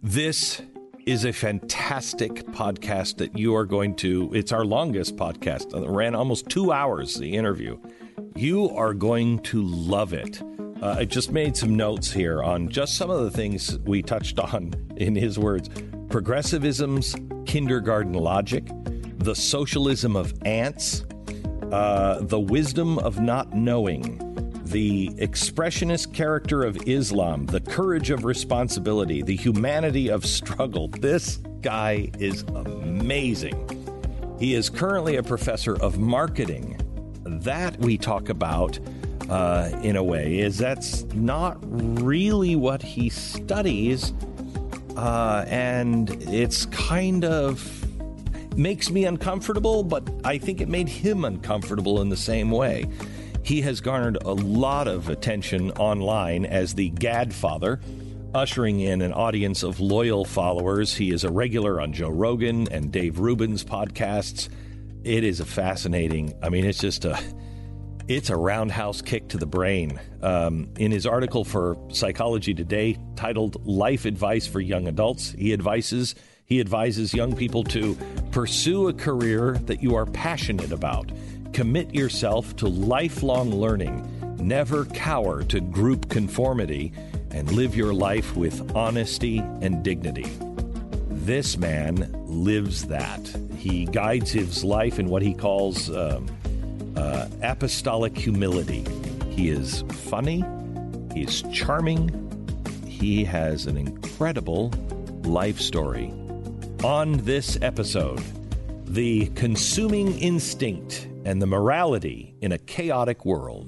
This is a fantastic podcast that you are going to, it's our longest podcast. It ran almost 2 hours, the interview. You are going to love it. I just made some notes here on just some of the things we touched on, in his words. Progressivism's kindergarten logic, the socialism of ants, the wisdom of not knowing, the expressionist character of Islam, the courage of responsibility, the humanity of struggle. This guy is amazing. He is currently a professor of marketing. That we talk about in a way is that's not really what he studies, and it's kind of makes me uncomfortable, but I think it made him uncomfortable in the same way. He has garnered a lot of attention online as the Gadfather, ushering in an audience of loyal followers. He is a regular on Joe Rogan and Dave Rubin's podcasts. It is a fascinating, it's a roundhouse kick to the brain. In his article for Psychology Today titled Life Advice for Young Adults, he advises young people to pursue a career that you are passionate about. Commit yourself to lifelong learning. Never cower to group conformity, and live your life with honesty and dignity. This man lives that. He guides his life in what he calls apostolic humility. He is funny. He is charming. He has an incredible life story. On this episode, the consuming instinct and the morality in a chaotic world.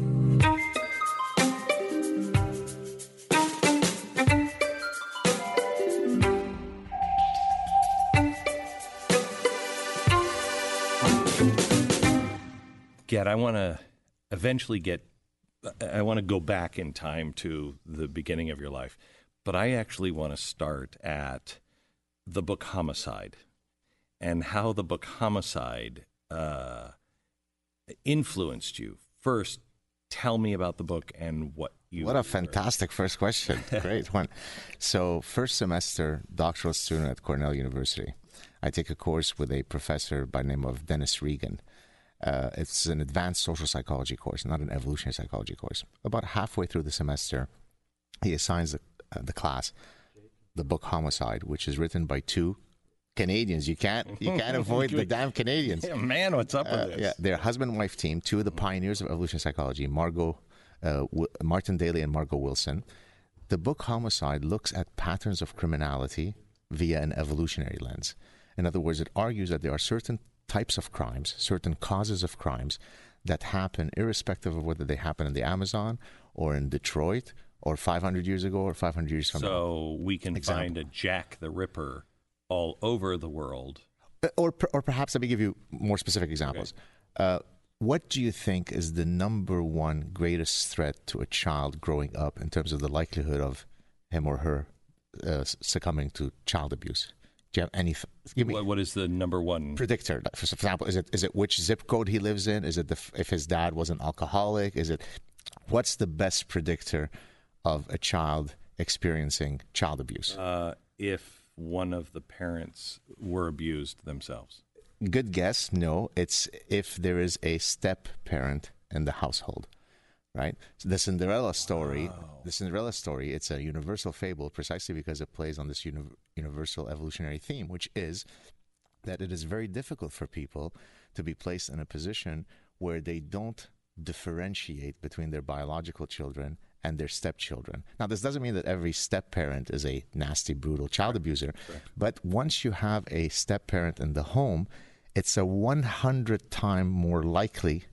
I want to go back in time to the beginning of your life, but I actually want to start at the book Homicide and how the book Homicide influenced you. First, tell me about the book and what you... What a fantastic first question. Great one. So, first semester doctoral student at Cornell University. I take a course with a professor by the name of Dennis Regan. It's an advanced social psychology course, not an evolutionary psychology course. About halfway through the semester, he assigns the class the book Homicide, which is written by two Canadians. You can't avoid the damn Canadians. Yeah, man, what's up with this? Yeah, they're a husband-wife team, two of the pioneers of evolutionary psychology, Martin Daly and Margot Wilson. The book Homicide looks at patterns of criminality via an evolutionary lens. In other words, it argues that there are certain types of crimes, certain causes of crimes that happen irrespective of whether they happen in the Amazon or in Detroit or 500 years ago or 500 years from now. So we can find a Jack the Ripper all over the world. Or perhaps let me give you more specific examples. Okay. What do you think is the number one greatest threat to a child growing up in terms of the likelihood of him or her succumbing to child abuse? Do you have any? What is the number one predictor? For example, is it which zip code he lives in? Is it if his dad was an alcoholic? What's the best predictor of a child experiencing child abuse? If one of the parents were abused themselves. Good guess. No, it's if there is a step parent in the household. Right? So the Cinderella story, it's a universal fable precisely because it plays on this universal evolutionary theme, which is that it is very difficult for people to be placed in a position where they don't differentiate between their biological children and their stepchildren. Now, this doesn't mean that every step-parent is a nasty, brutal child abuser, but once you have a step-parent in the home, it's a 100-time more likely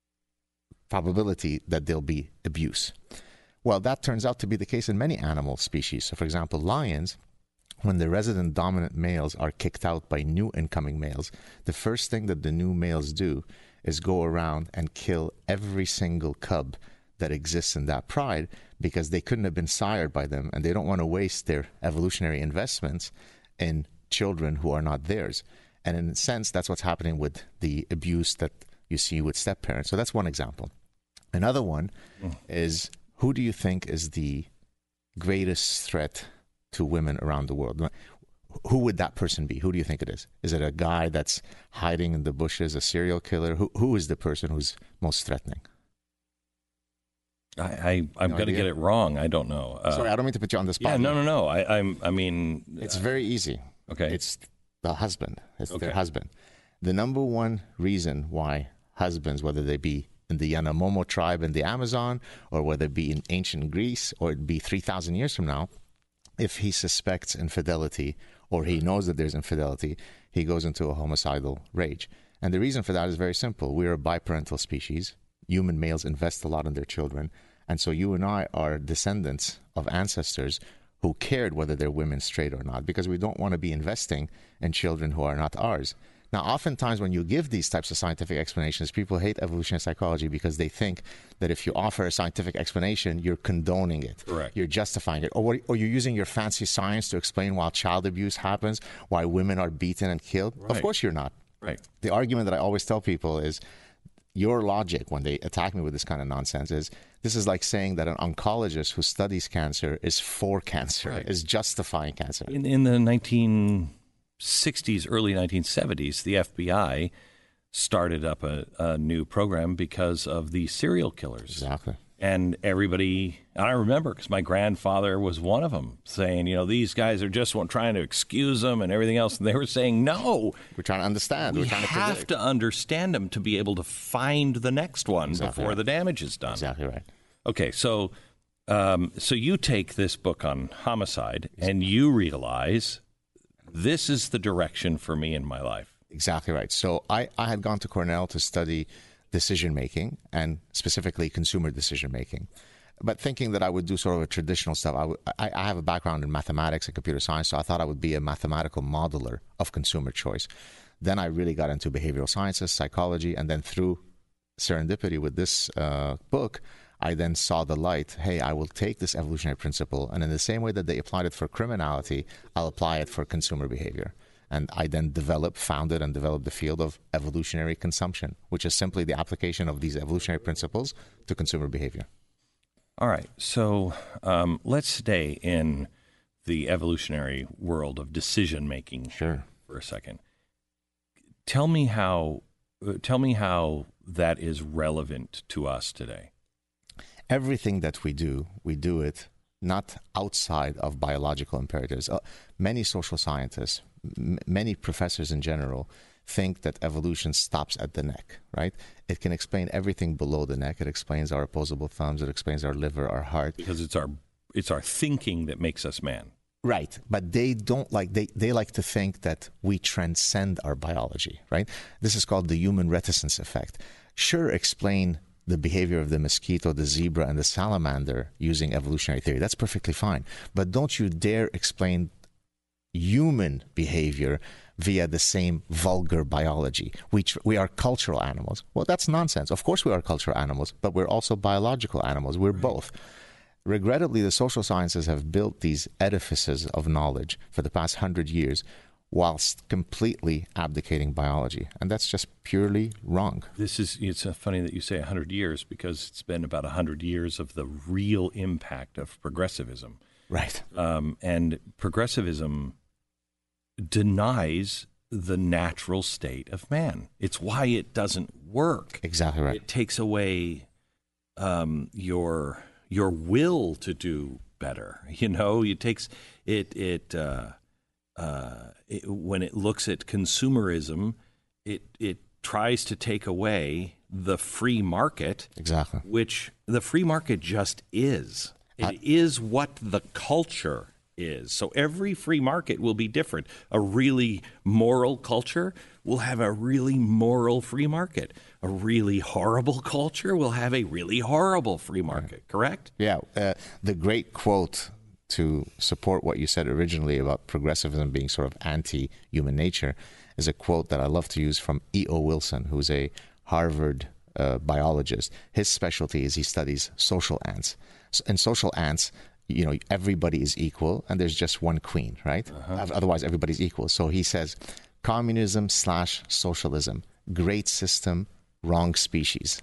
probability that there'll be abuse. Well, that turns out to be the case in many animal species. So, for example, lions, when the resident dominant males are kicked out by new incoming males, the first thing that the new males do is go around and kill every single cub that exists in that pride because they couldn't have been sired by them, and they don't want to waste their evolutionary investments in children who are not theirs. And in a sense, that's what's happening with the abuse that you see with step-parents. So that's one example. Another one is, who do you think is the greatest threat to women around the world, who would that person be? Who do you think it is? Is it a guy that's hiding in the bushes, a serial killer? Who is the person who's most threatening? I'm going to get it wrong. I don't know. Sorry, I don't mean to put you on the spot. Yeah, no. I mean, it's very easy. Okay, it's the husband. It's their husband. The number one reason why husbands, whether they be in the Yanomamo tribe in the Amazon, or whether it be in ancient Greece, or it be 3,000 years from now, if he suspects infidelity or he knows that there's infidelity, he goes into a homicidal rage. And the reason for that is very simple. We're a biparental species. Human males invest a lot in their children. And so you and I are descendants of ancestors who cared whether they're women straight or not, because we don't want to be investing in children who are not ours. Now, oftentimes when you give these types of scientific explanations, people hate evolutionary psychology because they think that if you offer a scientific explanation, you're condoning it. Correct. You're justifying it. Or you're using your fancy science to explain why child abuse happens, why women are beaten and killed. Right. Of course you're not. Right. The argument that I always tell people is, your logic when they attack me with this kind of nonsense is, this is like saying that an oncologist who studies cancer is for cancer, right, is justifying cancer. In the 1960s, early 1970s, the FBI started up a new program because of the serial killers. Exactly. And everybody, and I remember because my grandfather was one of them, saying, these guys are just trying to excuse them and everything else. And they were saying, no. We're trying to understand. We We're trying to have predict. to understand them to be able to find the next one before the damage is done. Exactly right. Okay, so you take this book on homicide and you realize this is the direction for me in my life. Exactly right. So I had gone to Cornell to study decision-making, and specifically consumer decision-making. But thinking that I would do sort of a traditional stuff, I have a background in mathematics and computer science, so I thought I would be a mathematical modeler of consumer choice. Then I really got into behavioral sciences, psychology, and then through serendipity with this book, I then saw the light. Hey, I will take this evolutionary principle, and in the same way that they applied it for criminality, I'll apply it for consumer behavior. And I then founded and developed the field of evolutionary consumption, which is simply the application of these evolutionary principles to consumer behavior. All right. So let's stay in the evolutionary world of decision-making for a second. Tell me how that is relevant to us today. Everything that we do it not outside of biological imperatives. Many social scientists, many professors in general, think that evolution stops at the neck, right? It can explain everything below the neck. It explains our opposable thumbs. It explains our liver, our heart. Because it's our thinking that makes us man. Right. But they don't like, they like to think that we transcend our biology, right? This is called the human reticence effect. Sure, explain the behavior of the mosquito, the zebra, and the salamander using evolutionary theory. That's perfectly fine. But don't you dare explain human behavior via the same vulgar biology. We are cultural animals. Well, that's nonsense. Of course we are cultural animals, but we're also biological animals. We're both. Regrettably, the social sciences have built these edifices of knowledge for the past 100 years whilst completely abdicating biology. And that's just purely wrong. It's funny that you say 100 years, because it's been about 100 years of the real impact of progressivism. Right. And progressivism denies the natural state of man. It's why it doesn't work. Exactly right. It takes away your will to do better. It takes when it looks at consumerism, it tries to take away the free market. Exactly. Which the free market just is. It is what the culture is. So every free market will be different. A really moral culture will have a really moral free market. A really horrible culture will have a really horrible free market, correct? Yeah. The great quote to support what you said originally about progressivism being sort of anti-human nature is a quote that I love to use from E.O. Wilson, who's a Harvard biologist. His specialty is he studies social ants. In social ants, everybody is equal and there's just one queen, right? Otherwise, everybody's equal. So he says, communism/socialism, great system, wrong species.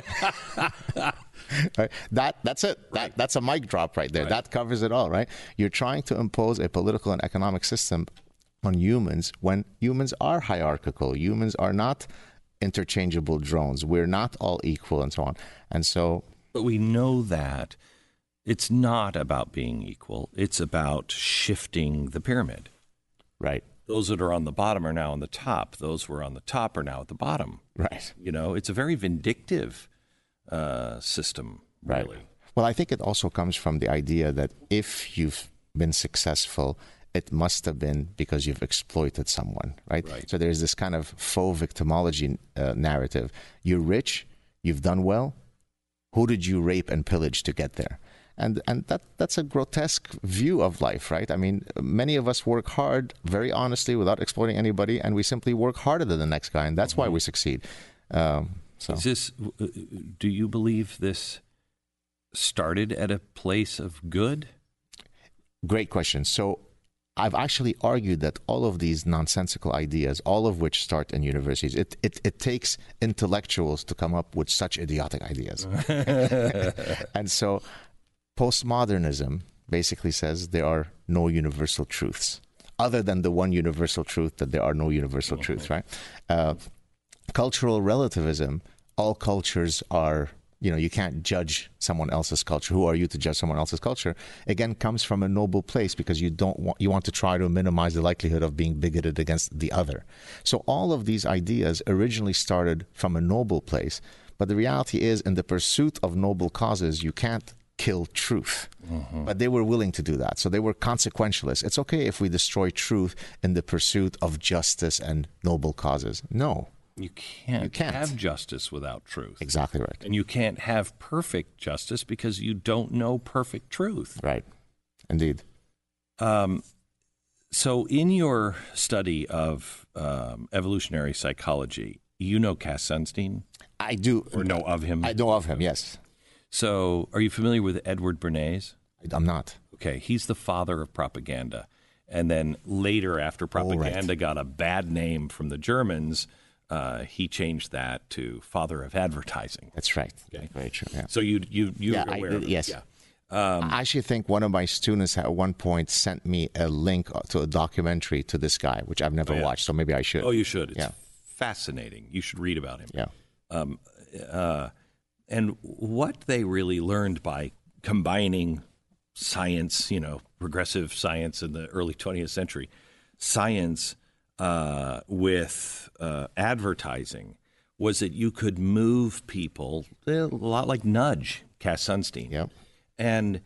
Right? That's it. That's a mic drop right there. Right. That covers it all, right? You're trying to impose a political and economic system on humans when humans are hierarchical. Humans are not interchangeable drones. We're not all equal and so on. And so... But we know that it's not about being equal. It's about shifting the pyramid. Right. Those that are on the bottom are now on the top. Those who are on the top are now at the bottom. Right. You know, it's a very vindictive system, really. Right. Well, I think it also comes from the idea that if you've been successful, it must have been because you've exploited someone, right? So there's this kind of faux victimology narrative. You're rich, you've done well. Who did you rape and pillage to get there? And that's a grotesque view of life, right? I mean, many of us work hard, very honestly, without exploiting anybody, and we simply work harder than the next guy, and that's why we succeed. Is this? Do you believe this started at a place of good? Great question. So I've actually argued that all of these nonsensical ideas, all of which start in universities, it takes intellectuals to come up with such idiotic ideas. And so postmodernism basically says there are no universal truths, other than the one universal truth that there are no universal truths, right? Cultural relativism, all cultures are, you can't judge someone else's culture. Who are you to judge someone else's culture? Again, comes from a noble place because you want to try to minimize the likelihood of being bigoted against the other. So all of these ideas originally started from a noble place, but the reality is, in the pursuit of noble causes, you can't kill truth. But they were willing to do that. So they were consequentialists. It's okay if we destroy truth in the pursuit of justice and noble causes. No. You can't have justice without truth. Exactly right. And you can't have perfect justice because you don't know perfect truth. Right. Indeed. So in your study of evolutionary psychology, you know Cass Sunstein? I do. Or know of him? I know of him, yes. So are you familiar with Edward Bernays? I'm not. Okay. He's the father of propaganda. And then later, after propaganda got a bad name from the Germans, he changed that to father of advertising. That's right. Okay. Very true. Yeah. So you're aware of it. Yes. Yeah. I actually think one of my students at one point sent me a link to a documentary to this guy, which I've never watched, so maybe I should. Oh, you should. It's fascinating. You should read about him. Yeah. And what they really learned by combining science, progressive science in the early 20th century, science with advertising, was that you could move people a lot like Nudge, Cass Sunstein. Yep. And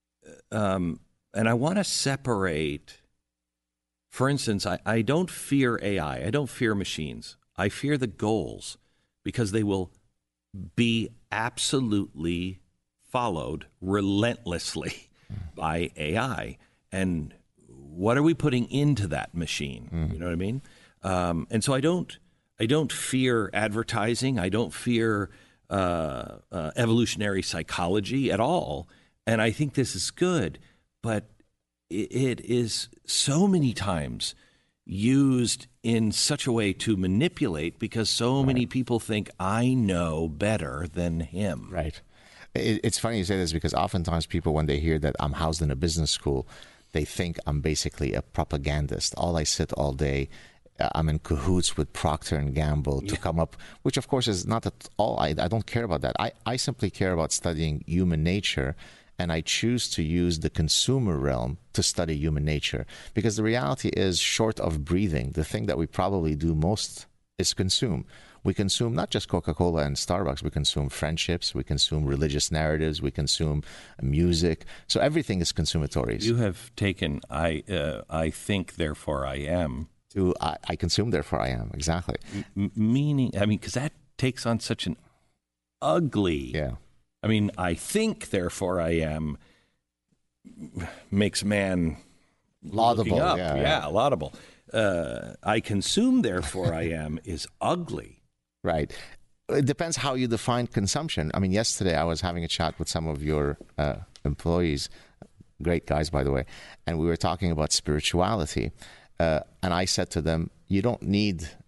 I want to separate, for instance, I don't fear AI. I don't fear machines. I fear the goals because they will be absolutely followed relentlessly by AI. And what are we putting into that machine? You know what I mean? And so I don't fear advertising. I don't fear evolutionary psychology at all. And I think this is good. But it is so many times used in such a way to manipulate because so many people think I know better than him. Right. It's funny you say this because oftentimes people, when they hear that I'm housed in a business school, they think I'm basically a propagandist. I sit all day. I'm in cahoots with Procter & Gamble to come up, which of course is not at all. I don't care about that. I simply care about studying human nature, and I choose to use the consumer realm to study human nature. Because the reality is, short of breathing, the thing that we probably do most is consume. We consume not just Coca-Cola and Starbucks. We consume friendships. We consume religious narratives. We consume music. So everything is consumatory. You have taken, I think, therefore I am. To I consume, therefore I am. Exactly. Meaning, because that takes on such an ugly... Yeah. I think, therefore I am, makes man laudable. Up. Yeah, laudable. I consume, therefore I am is ugly. Right. It depends how you define consumption. Yesterday I was having a chat with some of your employees, great guys, by the way, and we were talking about spirituality. And I said to them, you don't need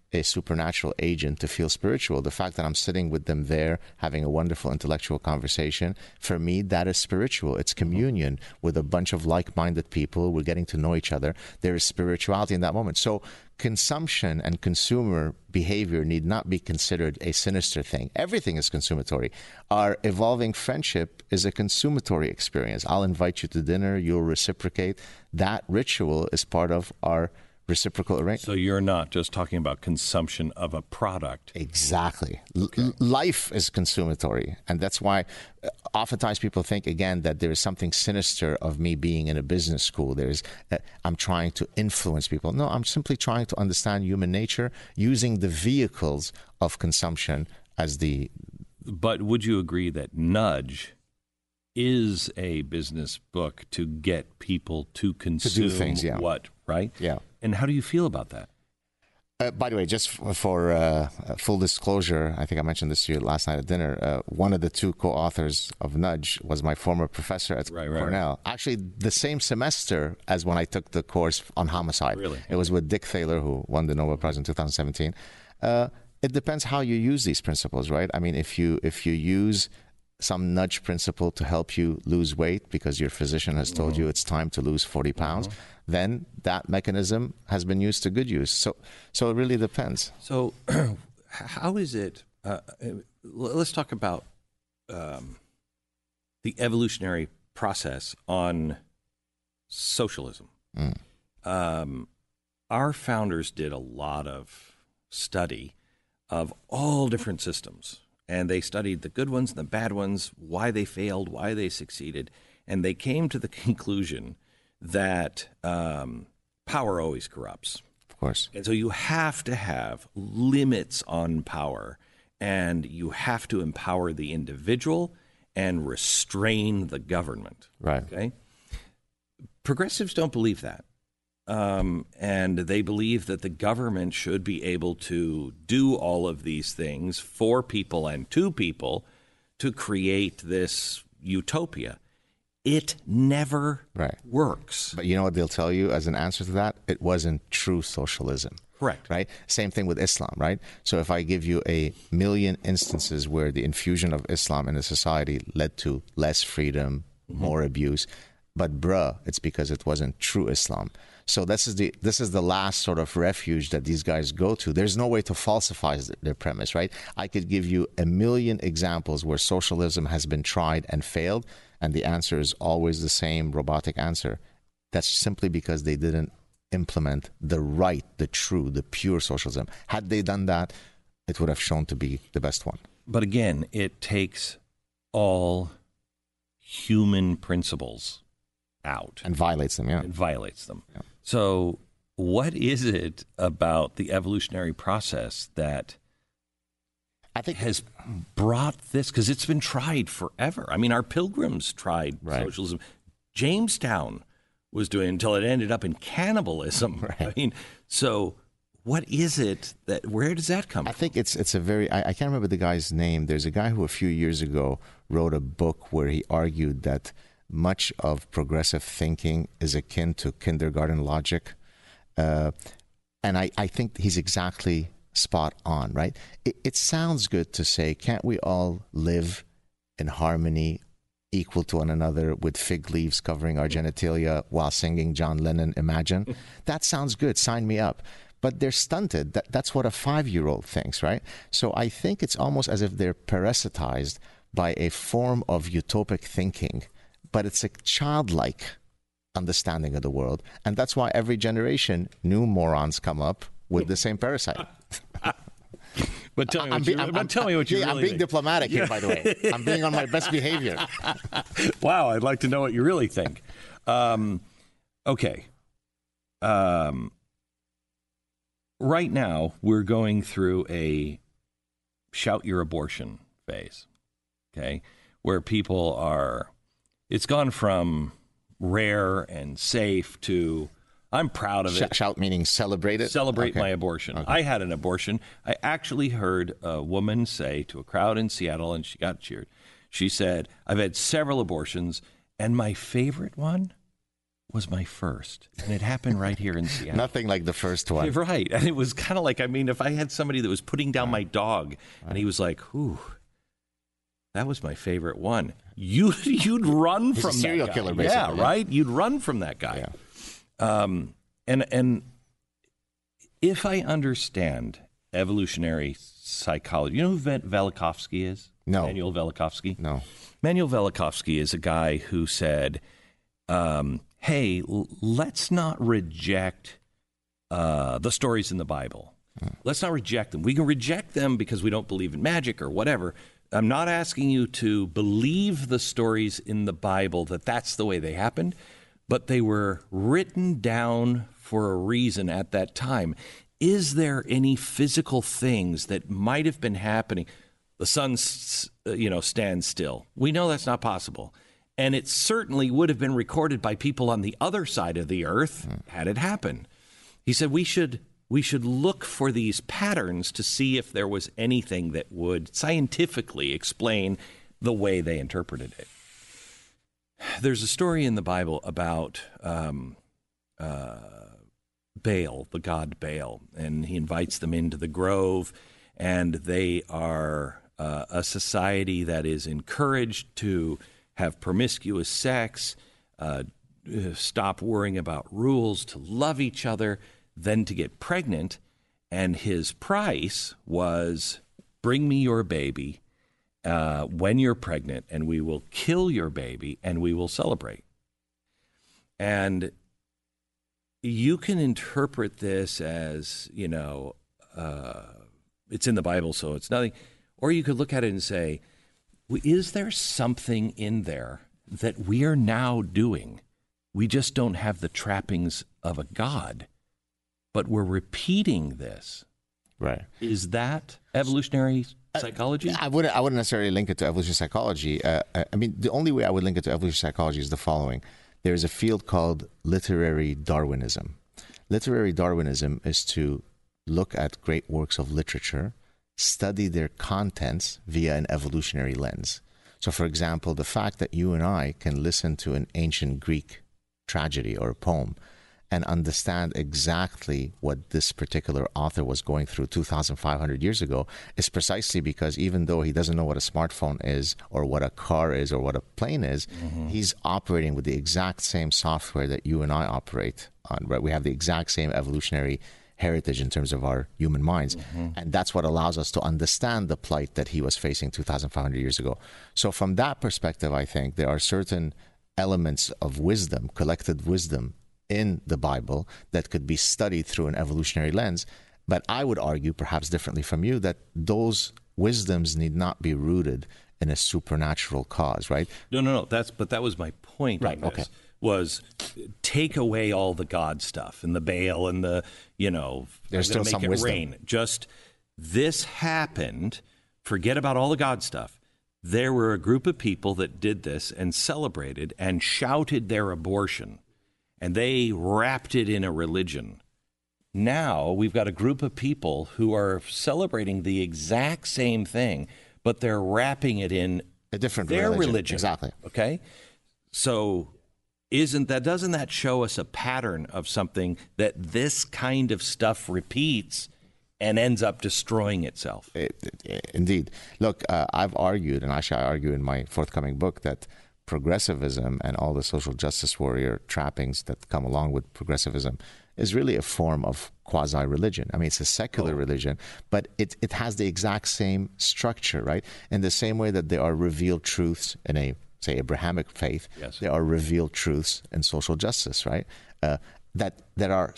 a supernatural agent to feel spiritual. The fact that I'm sitting with them there, having a wonderful intellectual conversation, for me, that is spiritual. It's communion with a bunch of like-minded people. We're getting to know each other. There is spirituality in that moment. So consumption and consumer behavior need not be considered a sinister thing. Everything is consumatory. Our evolving friendship is a consumatory experience. I'll invite you to dinner. You'll reciprocate. That ritual is part of our reciprocal arrangement. So you're not just talking about consumption of a product. Exactly. Life is consumatory. And that's why oftentimes people think, again, that there is something sinister of me being in a business school. I'm trying to influence people. No, I'm simply trying to understand human nature using the vehicles of consumption as the... But would you agree that Nudge is a business book to get people to consume do things, yeah. What, right? Yeah. And how do you feel about that? By the way, just for full disclosure, I think I mentioned this to you last night at dinner. One of the two co-authors of Nudge was my former professor at Cornell. Right. Actually, the same semester as when I took the course on homicide. Really? It was with Dick Thaler, who won the Nobel Prize in 2017. It depends how you use these principles, right? I mean, if you use some nudge principle to help you lose weight because your physician has told you it's time to lose 40 pounds, then that mechanism has been used to good use. So it really depends. So how is it, let's talk about the evolutionary process on socialism. Our founders did a lot of study of all different systems. And they studied the good ones and the bad ones, why they failed, why they succeeded. And they came to the conclusion that power always corrupts. Of course. And so you have to have limits on power. And you have to empower the individual and restrain the government. Right. Okay. Progressives don't believe that. And they believe that the government should be able to do all of these things for people and to people to create this utopia. It never works. But you know what they'll tell you as an answer to that? It wasn't true socialism. Correct. Right? Same thing with Islam, right? So if I give you 1,000,000 instances where the infusion of Islam in a society led to less freedom, more abuse, but it's because it wasn't true Islam. So this is the last sort of refuge that these guys go to. There's no way to falsify their premise, right? I could give you 1,000,000 examples where socialism has been tried and failed, and the answer is always the same robotic answer. That's simply because they didn't implement the right, the true, the pure socialism. Had they done that, it would have shown to be the best one. But again, it takes all human principles out. And violates them, yeah. It violates them. Yeah. So what is it about the evolutionary process that I think has brought this? Because it's been tried forever. I mean, our pilgrims tried socialism. Jamestown was doing until it ended up in cannibalism. Right. I mean, so what is it where does that come from? I think it's a very, I can't remember the guy's name. There's a guy who a few years ago wrote a book where he argued that much of progressive thinking is akin to kindergarten logic. And I think he's exactly spot on, right? It sounds good to say, can't we all live in harmony, equal to one another, with fig leaves covering our genitalia while singing John Lennon, Imagine? That sounds good. Sign me up. But they're stunted. That's what a 5-year-old thinks, right? So I think it's almost as if they're parasitized by a form of utopic thinking, but it's a childlike understanding of the world. And that's why every generation, new morons come up with the same parasite. But tell me what you really think. I'm being diplomatic here, by the way. I'm being on my best behavior. Wow, I'd like to know what you really think. Okay. Right now, we're going through a shout your abortion phase, okay, where people are, it's gone from rare and safe to I'm proud of it. Shout meaning celebrate it? Celebrate my abortion. Okay. I had an abortion. I actually heard a woman say to a crowd in Seattle, and she got cheered. She said, I've had several abortions, and my favorite one was my first, and it happened right here in Seattle. Nothing like the first one. Right. And it was kind of like, I mean, if I had somebody that was putting down my dog and he was like, "Ooh, that was my favorite one," you'd run He's from a serial that guy. killer, basically. Yeah, right? You'd run from that guy. Yeah. And if I understand evolutionary psychology, you know who Velikovsky is? No. Manuel Velikovsky? No. Manuel Velikovsky is a guy who said, hey, let's not reject the stories in the Bible. Let's not reject them. We can reject them because we don't believe in magic or whatever. I'm not asking you to believe the stories in the Bible that that's the way they happened, but they were written down for a reason at that time. Is there any physical things that might have been happening? The sun, stands still. We know that's not possible. And it certainly would have been recorded by people on the other side of the earth had it happened. He said we should look for these patterns to see if there was anything that would scientifically explain the way they interpreted it. There's a story in the Bible about Baal, the god Baal, and he invites them into the grove, and they are a society that is encouraged to have promiscuous sex, stop worrying about rules, to love each other, then to get pregnant. And his price was, bring me your baby when you're pregnant, and we will kill your baby, and we will celebrate. And you can interpret this as, it's in the Bible, so it's nothing. Or you could look at it and say, is there something in there that we are now doing? We just don't have the trappings of a God, but we're repeating this. Right. Is that evolutionary psychology? I wouldn't necessarily link it to evolutionary psychology. The only way I would link it to evolutionary psychology is the following. There's a field called literary Darwinism. Literary Darwinism is to look at great works of literature, study their contents via an evolutionary lens. So, for example, the fact that you and I can listen to an ancient Greek tragedy or a poem and understand exactly what this particular author was going through 2,500 years ago is precisely because even though he doesn't know what a smartphone is or what a car is or what a plane is, he's operating with the exact same software that you and I operate on, right? We have the exact same evolutionary heritage in terms of our human minds. And that's what allows us to understand the plight that he was facing 2,500 years ago. So from that perspective, I think there are certain elements of wisdom, collected wisdom in the Bible that could be studied through an evolutionary lens. But I would argue, perhaps differently from you, that those wisdoms need not be rooted in a supernatural cause, right? No. But that was my point. Right, on this, okay. Was take away all the God stuff and the Baal and the, There's still make some it wisdom. rain. Just this happened. Forget about all the God stuff. There were a group of people that did this and celebrated and shouted their abortion, and they wrapped it in a religion. Now we've got a group of people who are celebrating the exact same thing, but they're wrapping it in A different their religion. Exactly. Okay? So doesn't that show us a pattern of something that this kind of stuff repeats and ends up destroying itself? Indeed. Look, I've argued, and actually I argue in my forthcoming book, that progressivism and all the social justice warrior trappings that come along with progressivism is really a form of quasi-religion. I mean, it's a secular religion, but it has the exact same structure, right? In the same way that there are revealed truths in a, say, Abrahamic faith, Yes. there are revealed truths in social justice, right? That are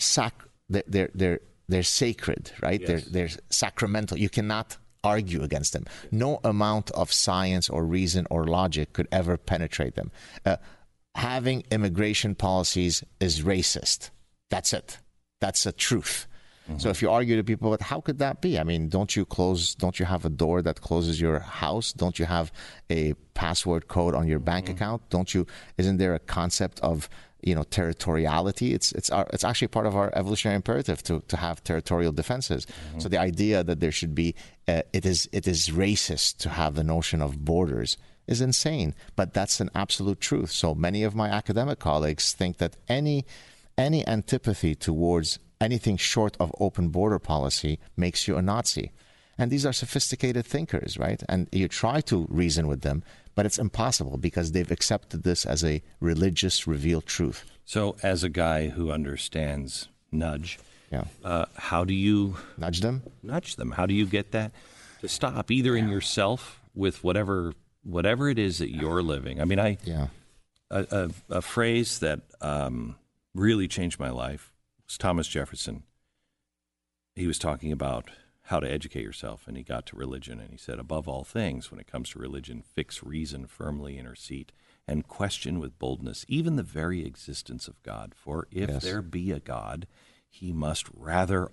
they're sacred, right? Yes. They're sacramental. You cannot argue against them. No amount of science or reason or logic could ever penetrate them. Having immigration policies is racist. That's it. That's a truth. So if you argue to people, but how could that be? I mean, don't you have a door that closes your house? Don't you have a password code on your bank account? Isn't there a concept of, territoriality? It's actually part of our evolutionary imperative to have territorial defenses. So the idea that there should be, it is racist to have the notion of borders is insane, but that's an absolute truth. So many of my academic colleagues think that any antipathy towards anything short of open border policy makes you a Nazi. And these are sophisticated thinkers, right? And you try to reason with them, but it's impossible because they've accepted this as a religious revealed truth. So as a guy who understands nudge, yeah, how do you nudge them? Nudge them. How do you get that to stop, either in yourself with whatever it is that you're living? I mean, a phrase that really changed my life was Thomas Jefferson. He was talking about how to educate yourself, and he got to religion, and he said, above all things, when it comes to religion, fix reason firmly in her seat and question with boldness even the very existence of God. For if there be a God, he must rather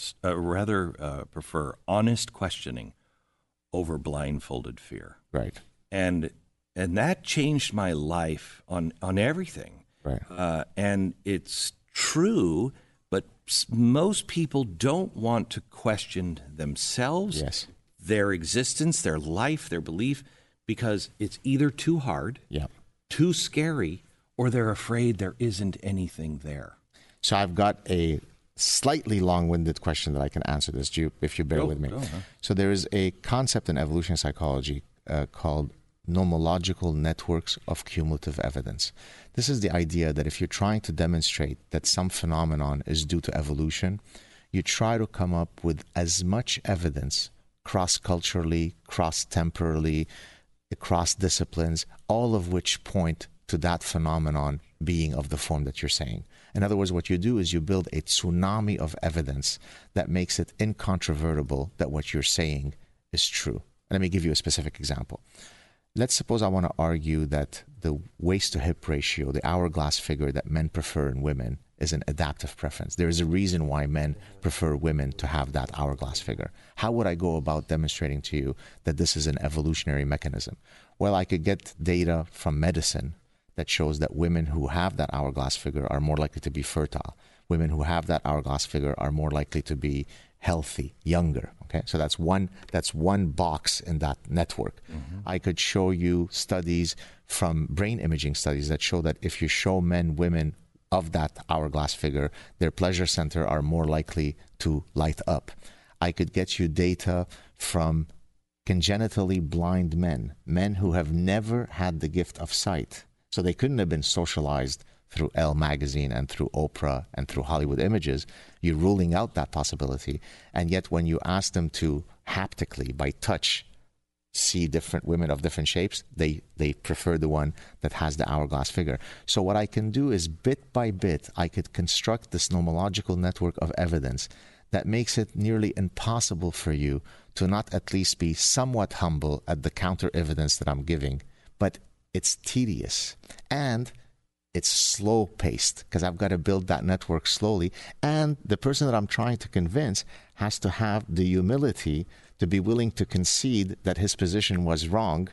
prefer honest questioning over blindfolded fear. Right. And that changed my life on everything. Right. And it's true, but most people don't want to question themselves, their existence, their life, their belief, because it's either too hard, too scary, or they're afraid there isn't anything there. So I've got a slightly long-winded question that I can answer this, if you bear with me. So there is a concept in evolution psychology called nomological networks of cumulative evidence. This is the idea that if you're trying to demonstrate that some phenomenon is due to evolution, you try to come up with as much evidence cross-culturally, cross-temporally, across disciplines, all of which point to that phenomenon being of the form that you're saying. In other words, what you do is you build a tsunami of evidence that makes it incontrovertible that what you're saying is true. And let me give you a specific example. Let's suppose I want to argue that the waist-to-hip ratio, the hourglass figure that men prefer in women, is an adaptive preference. There is a reason why men prefer women to have that hourglass figure. How would I go about demonstrating to you that this is an evolutionary mechanism? Well, I could get data from medicine that shows that women who have that hourglass figure are more likely to be fertile. Women who have that hourglass figure are more likely to be healthy, younger. Okay, so that's one box in that network. I could show you studies from brain imaging studies that show that if you show men, women of that hourglass figure, their pleasure center are more likely to light up. I could get you data from congenitally blind men who have never had the gift of sight. So they couldn't have been socialized through Elle magazine and through Oprah and through Hollywood Images. You're ruling out that possibility. And yet when you ask them to haptically, by touch, see different women of different shapes, they prefer the one that has the hourglass figure. So what I can do is bit by bit, I could construct this nomological network of evidence that makes it nearly impossible for you to not at least be somewhat humble at the counter evidence that I'm giving. But it's tedious and it's slow paced because I've got to build that network slowly. And the person that I'm trying to convince has to have the humility to be willing to concede that his position was wrong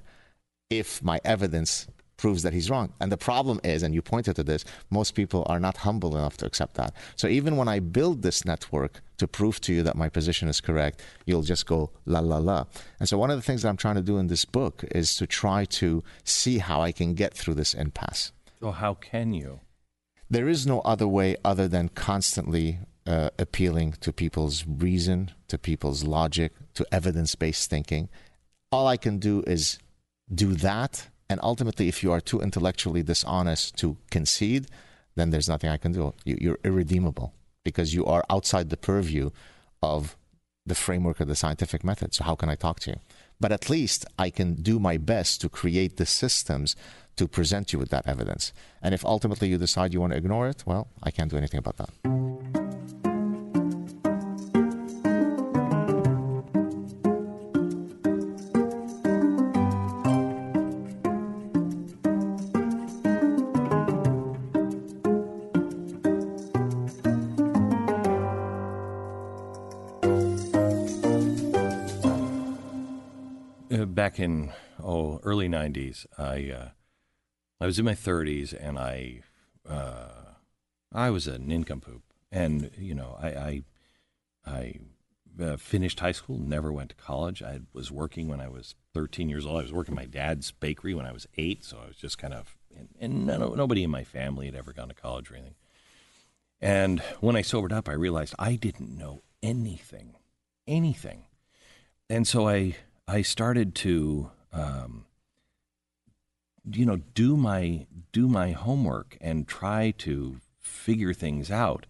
if my evidence proves that he's wrong. And the problem is, and you pointed to this, most people are not humble enough to accept that. So even when I build this network to prove to you that my position is correct, you'll just go la la la. And so one of the things that I'm trying to do in this book is to try to see how I can get through this impasse. So how can you? There is no other way other than constantly appealing to people's reason, to people's logic, to evidence-based thinking. All I can do is do that. And ultimately, if you are too intellectually dishonest to concede, then there's nothing I can do. You're irredeemable because you are outside the purview of the framework of the scientific method. So how can I talk to you? But at least I can do my best to create the systems to present you with that evidence. And if ultimately you decide you want to ignore it, well, I can't do anything about that. Back in early 90s, I was in my 30s, and I was a nincompoop, and I finished high school, never went to college. I was working when I was 13 years old. I was working at my dad's bakery when I was 8, so I was just kind of, and nobody in my family had ever gone to college or anything. And when I sobered up, I realized I didn't know anything. And so I started to, do my homework and try to figure things out.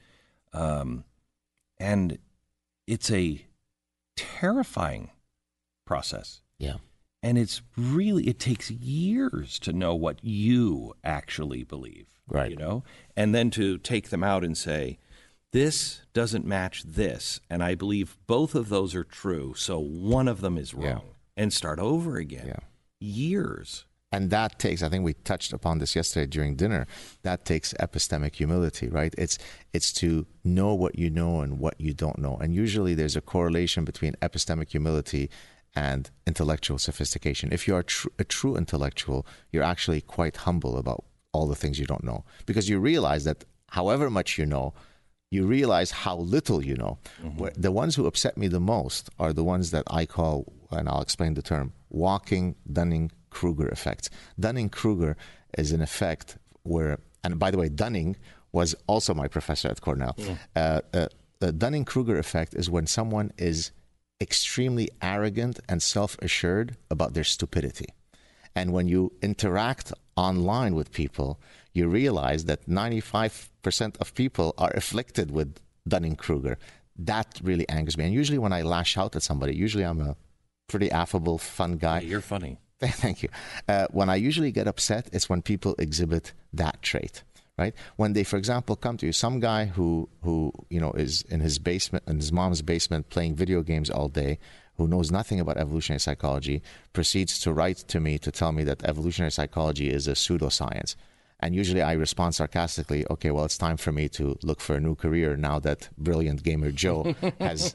And it's a terrifying process. Yeah. And it takes years to know what you actually believe. Right. And then to take them out and say, this doesn't match this, and I believe both of those are true, so one of them is wrong, and start over again. Yeah. Years. And that takes, I think we touched upon this yesterday during dinner, that takes epistemic humility, right? It's to know what you know and what you don't know. And usually there's a correlation between epistemic humility and intellectual sophistication. If you are a true intellectual, you're actually quite humble about all the things you don't know, because you realize that however much you know, you realize how little you know. Mm-hmm. The ones who upset me the most are the ones that I call, and I'll explain the term, walking Dunning-Kruger effects. Dunning-Kruger is an effect where, and by the way, Dunning was also my professor at Cornell. The Dunning-Kruger effect is when someone is extremely arrogant and self-assured about their stupidity. And when you interact online with people, you realize that 95% of people are afflicted with Dunning-Kruger. That really angers me. And usually when I lash out at somebody, usually I'm a pretty affable, fun guy. You're funny. Thank you. When I usually get upset, it's when people exhibit that trait, right? When they, for example, come to you, some guy who is in his basement, in his mom's basement, playing video games all day, who knows nothing about evolutionary psychology, proceeds to write to me to tell me that evolutionary psychology is a pseudoscience. And usually I respond sarcastically, okay, well, it's time for me to look for a new career now that brilliant gamer Joe has...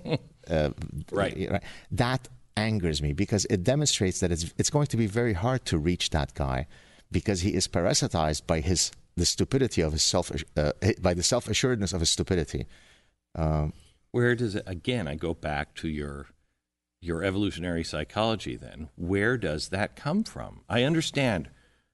Right. That angers me because it demonstrates that it's going to be very hard to reach that guy because he is parasitized by the stupidity of his by the self-assuredness of his stupidity. Where does it, again, I go back to your evolutionary psychology then. Where does that come from? I understand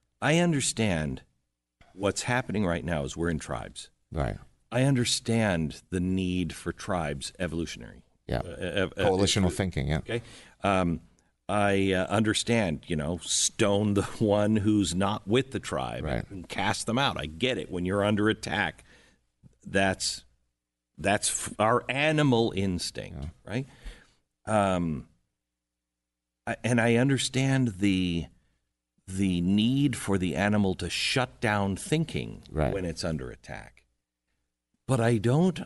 what's happening right now is we're in tribes. Right. I understand the need for tribes evolutionary. Yeah. Coalitional thinking, yeah. Okay. I understand, stone the one who's not with the tribe, right, and cast them out. I get it. When you're under attack, that's our animal instinct, right? And I understand the need for the animal to shut down thinking when it's under attack. But I don't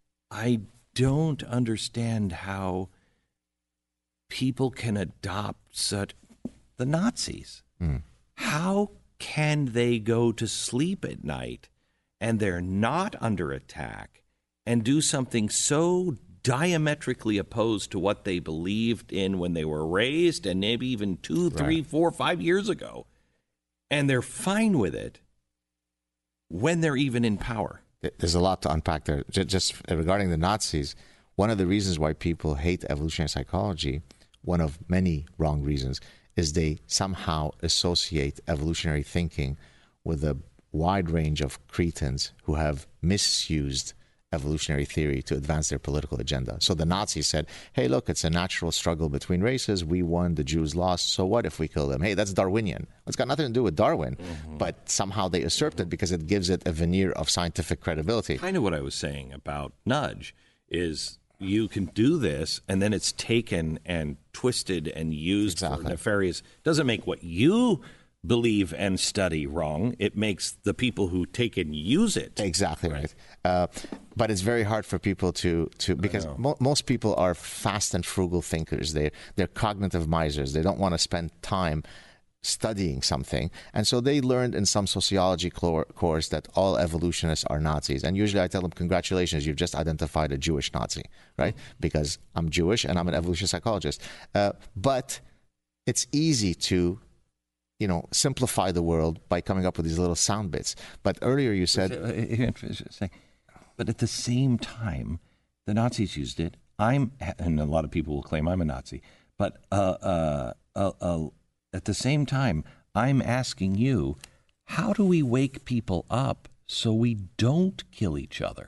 understand how people can adopt the Nazis. How can they go to sleep at night and they're not under attack and do something so diametrically opposed to what they believed in when they were raised and maybe even 2, 3, 4, 5 years ago, and they're fine with it when they're even in power? There's a lot to unpack there. Just regarding the Nazis, one of the reasons why people hate evolutionary psychology, one of many wrong reasons, is they somehow associate evolutionary thinking with a wide range of cretins who have misused evolutionary theory to advance their political agenda. So the Nazis said, hey, look, it's a natural struggle between races. We won, the Jews lost. So what if we kill them? Hey, that's Darwinian. It's got nothing to do with Darwin. Mm-hmm. But somehow they usurped it because it gives it a veneer of scientific credibility. Kind of what I was saying about nudge is you can do this and then it's taken and twisted and used for nefarious. Doesn't make what you believe and study wrong. It makes the people who take and use it. Exactly right. But it's very hard for people to because most people are fast and frugal thinkers. They're cognitive misers. They don't want to spend time studying something. And so they learned in some sociology course that all evolutionists are Nazis. And usually I tell them, congratulations, you've just identified a Jewish Nazi, right? Because I'm Jewish and I'm an evolutionary psychologist. But it's easy to simplify the world by coming up with these little sound bits. But earlier you said... But at the same time, the Nazis used it. and a lot of people will claim I'm a Nazi, but at the same time, I'm asking you, how do we wake people up so we don't kill each other?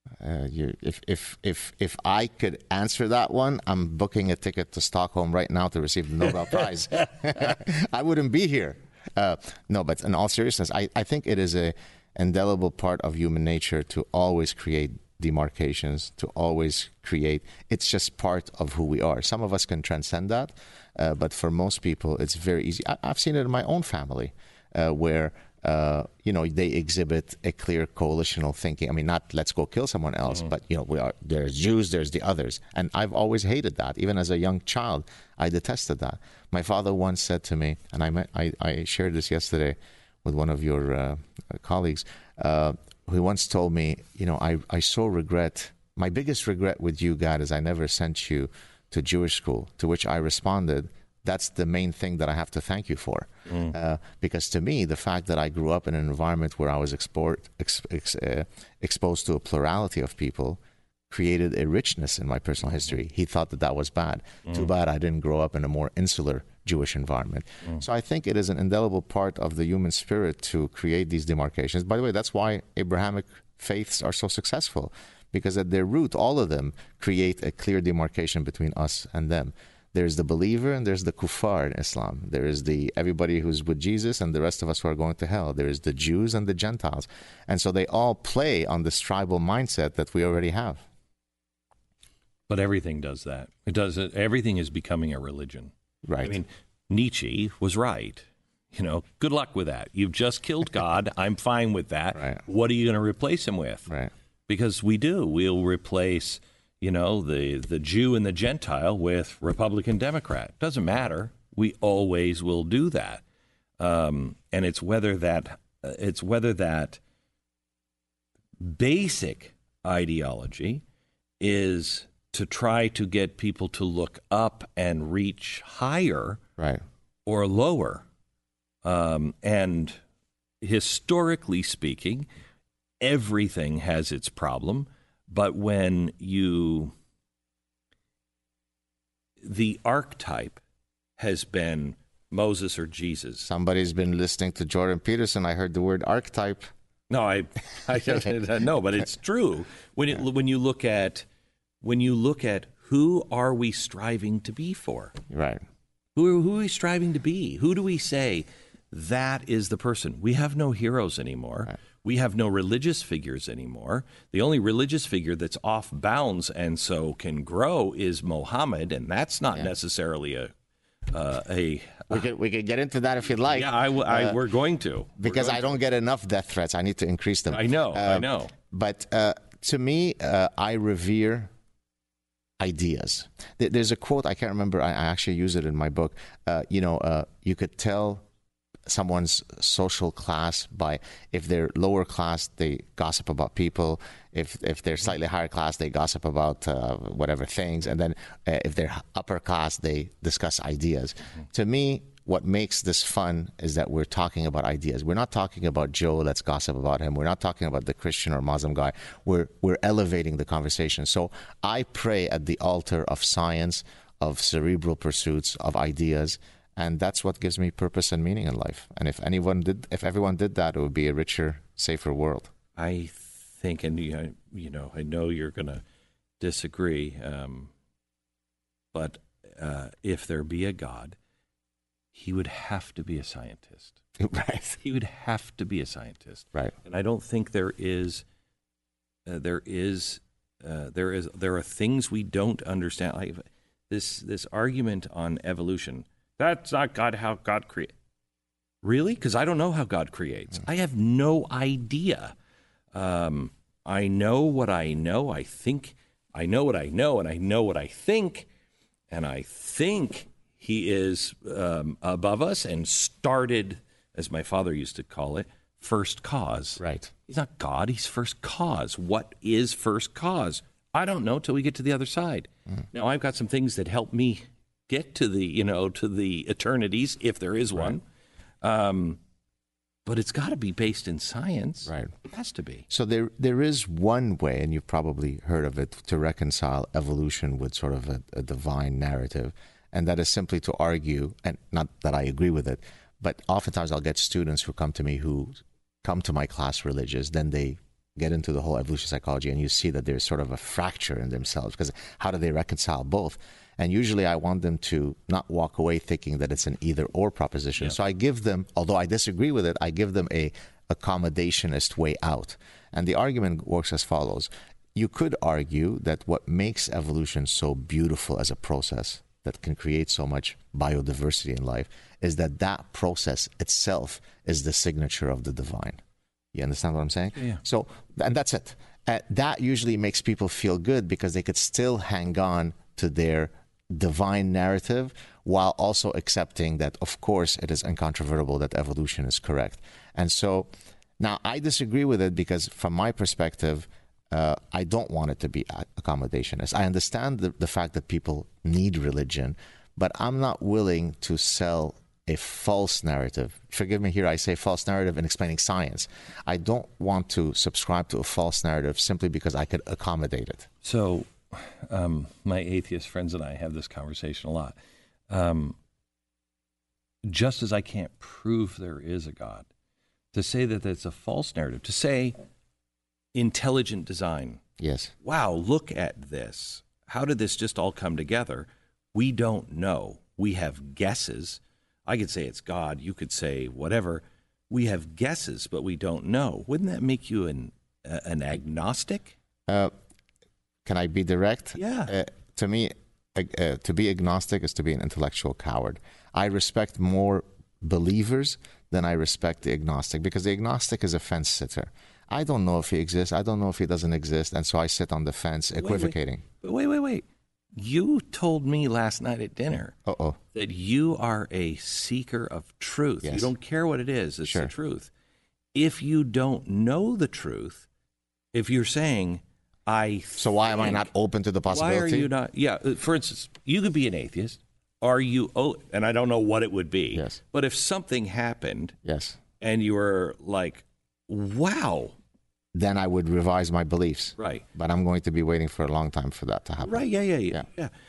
If I could answer that one, I'm booking a ticket to Stockholm right now to receive the Nobel Prize. I wouldn't be here. No, but in all seriousness, I think it is a indelible part of human nature to always create demarcations, to always create. It's just part of who we are. Some of us can transcend that, but for most people, it's very easy. I've seen it in my own family, where they exhibit a clear coalitional thinking. I mean, not let's go kill someone else, but there's Jews, there's the others, and I've always hated that. Even as a young child, I detested that. My father once said to me, and I shared this yesterday with one of your colleagues, who once told me, I so regret, my biggest regret with you, God, is I never sent you to Jewish school, to which I responded, that's the main thing that I have to thank you for. Because to me, the fact that I grew up in an environment where I was exposed to a plurality of people created a richness in my personal history. He thought that was bad. Too bad I didn't grow up in a more insular Jewish environment. So I think it is an indelible part of the human spirit to create these demarcations. By the way, that's why Abrahamic faiths are so successful, because at their root, all of them create a clear demarcation between us and them. There's the believer and there's the kuffar in Islam. There is everybody who's with Jesus and the rest of us who are going to hell. There is the Jews and the Gentiles. And so they all play on this tribal mindset that we already have. But everything does that. It does. Everything is becoming a religion. Right. I mean, Nietzsche was right. Good luck with that. You've just killed God. I'm fine with that. Right. What are you going to replace him with? Right. Because we'll replace, the Jew and the Gentile with Republican Democrat. Doesn't matter. We always will do that. And it's whether that basic ideology is to try to get people to look up and reach higher, right, or lower. And historically speaking, everything has its problem. But when the archetype has been Moses or Jesus. Somebody's been listening to Jordan Peterson. I heard the word archetype. No, I no, but it's true. When you look at who are we striving to be for? Right. Who are we striving to be? Who do we say that is the person? We have no heroes anymore. Right. We have no religious figures anymore. The only religious figure that's off bounds and so can grow is Muhammad, and that's not necessarily we could get into that if you'd like. Yeah, we're going to. Because I don't get enough death threats. I need to increase them. I know. But to me, I revere ideas. There's a quote, I can't remember, I actually use it in my book. You could tell someone's social class by, if they're lower class, they gossip about people. If they're slightly higher class, they gossip about whatever things. And then if they're upper class, they discuss ideas. Mm-hmm. To me, what makes this fun is that we're talking about ideas. We're not talking about Joe, let's gossip about him. We're not talking about the Christian or Muslim guy. We're elevating the conversation. So I pray at the altar of science, of cerebral pursuits, of ideas. And that's what gives me purpose and meaning in life. And if everyone did that, it would be a richer, safer world. I think, and I know you're going to disagree, but if there be a God, he would have to be a scientist. Right. He would have to be a scientist. Right. And I don't think there are things we don't understand. Like this argument on evolution. That's not how God creates. Really? Because I don't know how God creates. I have no idea. I know what I know. I think I know what I know, and I know what I think. And I think he is above us and started, as my father used to call it, first cause. Right. He's not God. He's first cause. What is first cause? I don't know till we get to the other side. Now, I've got some things that help me get to the eternities, if there is one. but it's got to be based in science. Right. It has to be. So there is one way, and you've probably heard of it, to reconcile evolution with sort of a divine narrative, and that is simply to argue, and not that I agree with it, but oftentimes I'll get students who come to me who come to my class religious, then they get into the whole evolution psychology, and you see that there's sort of a fracture in themselves, because how do they reconcile both? And usually I want them to not walk away thinking that it's an either-or proposition. Yeah. So I give them, although I disagree with it, I give them a accommodationist way out. And the argument works as follows. You could argue that what makes evolution so beautiful as a process that can create so much biodiversity in life is that that process itself is the signature of the divine. You understand what I'm saying? Yeah. So, and that's it. That usually makes people feel good because they could still hang on to their divine narrative while also accepting that, of course, it is incontrovertible that evolution is correct. And so now I disagree with it because from my perspective, I don't want it to be accommodationist. I understand the fact that people need religion, but I'm not willing to sell a false narrative. Forgive me here, I say false narrative in explaining science. I don't want to subscribe to a false narrative simply because I could accommodate it. So my atheist friends and I have this conversation a lot. Just as I can't prove there is a God, to say that it's a false narrative, to say intelligent design. Yes. Wow, look at this. How did this just all come together? We don't know. We have guesses. I could say it's God. You could say whatever. We have guesses, but we don't know. Wouldn't that make you an agnostic? Can I be direct? Yeah. To me, to be agnostic is to be an intellectual coward. I respect more believers than I respect the agnostic, because the agnostic is a fence sitter. I don't know if he exists. I don't know if he doesn't exist. And so I sit on the fence equivocating. Wait. You told me last night at dinner that you are a seeker of truth. Yes. You don't care what it is. It's Sure. the truth. If you don't know the truth, if you're saying, So why am I not open to the possibility? Why are you not? Yeah, for instance, you could be an atheist. Are you, and I don't know what it would be. Yes. But if something happened. Yes. And you were like, wow. Then I would revise my beliefs. Right. But I'm going to be waiting for a long time for that to happen. Right, yeah.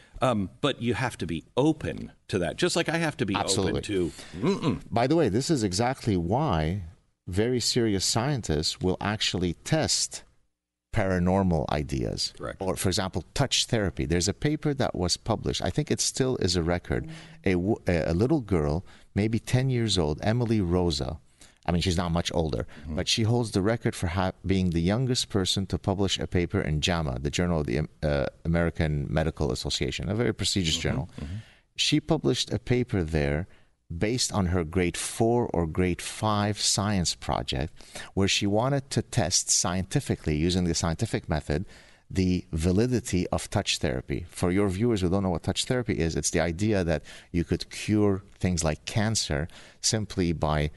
But you have to be open to that, just like I have to be Absolutely. open to. By the way, this is exactly why very serious scientists will actually test paranormal ideas. Correct. Or, for example, touch therapy. There's a paper that was published. I think it still is a record. A little girl, maybe 10 years old, Emily Rosa. I mean, she's not much older, but she holds the record for being the youngest person to publish a paper in JAMA, the Journal of the American Medical Association, a very prestigious journal. She published a paper there based on her grade 4 or grade 5 science project, where she wanted to test scientifically, using the scientific method, the validity of touch therapy. For your viewers who don't know what touch therapy is, it's the idea that you could cure things like cancer simply by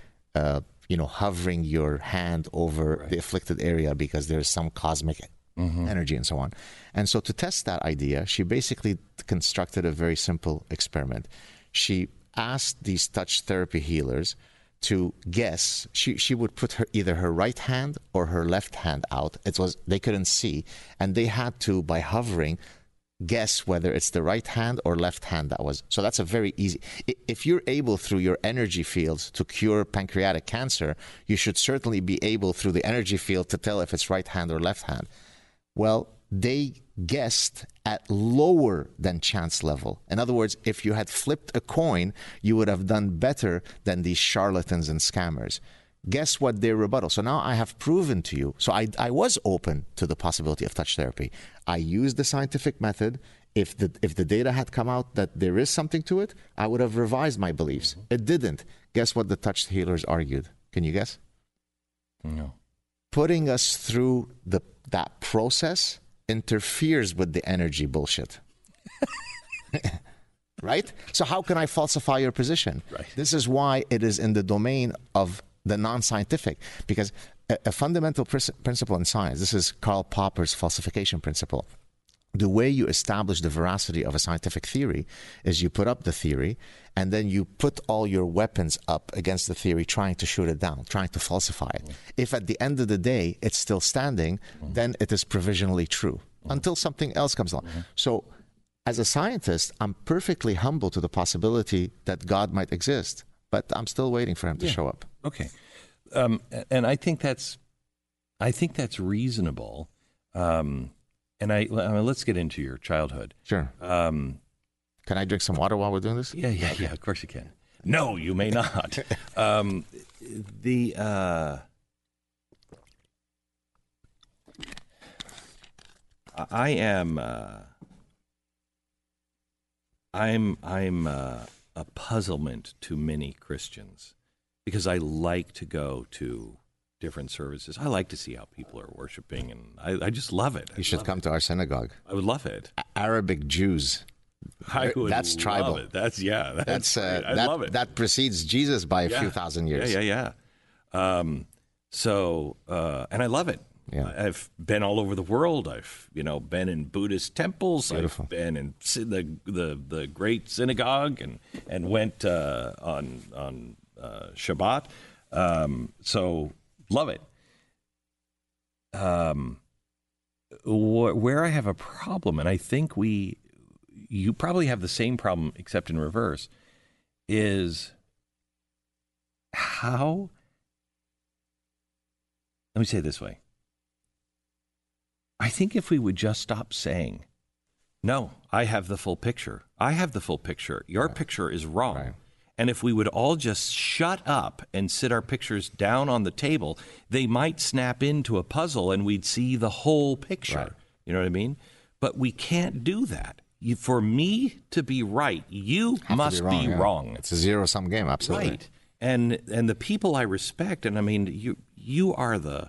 hovering your hand over the afflicted area because there's some cosmic energy and so on. And so to test that idea, she basically constructed a very simple experiment. She asked these touch therapy healers to guess. She would put either her right hand or her left hand out. They couldn't see, and they had to, by hovering, guess whether it's the right hand or left hand that was. So that's a very easy. If you're able through your energy fields to cure pancreatic cancer, you should certainly be able through the energy field to tell if it's right hand or left hand. Well, they guessed at lower than chance level. In other words, if you had flipped a coin, you would have done better than these charlatans and scammers. Guess what their rebuttal? So now I have proven to you. So I was open to the possibility of touch therapy. I used the scientific method. If the data had come out that there is something to it, I would have revised my beliefs. It didn't. Guess what the touch healers argued? Can you guess? No. Putting us through that process interferes with the energy bullshit. Right? So how can I falsify your position? Right. This is why it is in the domain of the non-scientific, because a fundamental principle in science, this is Karl Popper's falsification principle. the way you establish the veracity of a scientific theory is you put up the theory and then you put all your weapons up against the theory, trying to shoot it down, trying to falsify it. If at the end of the day it's still standing, then it is provisionally true until something else comes along. So as a scientist, I'm perfectly humble to the possibility that God might exist, but I'm still waiting for him to show up. Okay. And I think that's reasonable. And I mean, let's get into your childhood. Sure. Can I drink some water while we're doing this? Yeah, of course you can. No, you may not. I'm a puzzlement to many Christians because I like to go to different services. I like to see how people are worshiping, and I just love it. You should come to our synagogue. I would love it. Arabic Jews. That's tribal. It. That's I love it. That precedes Jesus by a few thousand years. Yeah. And I love it. Yeah. I've been all over the world. I've been in Buddhist temples. Beautiful. I've been in the great synagogue and went on Shabbat. So love it. Where I have a problem, and I think you probably have the same problem except in reverse, is how. Let me say it this way. I think if we would just stop saying, no, I have the full picture. I have the full picture. Your picture is wrong. Right. And if we would all just shut up and sit our pictures down on the table, they might snap into a puzzle and we'd see the whole picture. Right. You know what I mean? But we can't do that. For me to be right, you must be wrong. It's a zero-sum game, absolutely. Right. And the people I respect, and I mean, you are the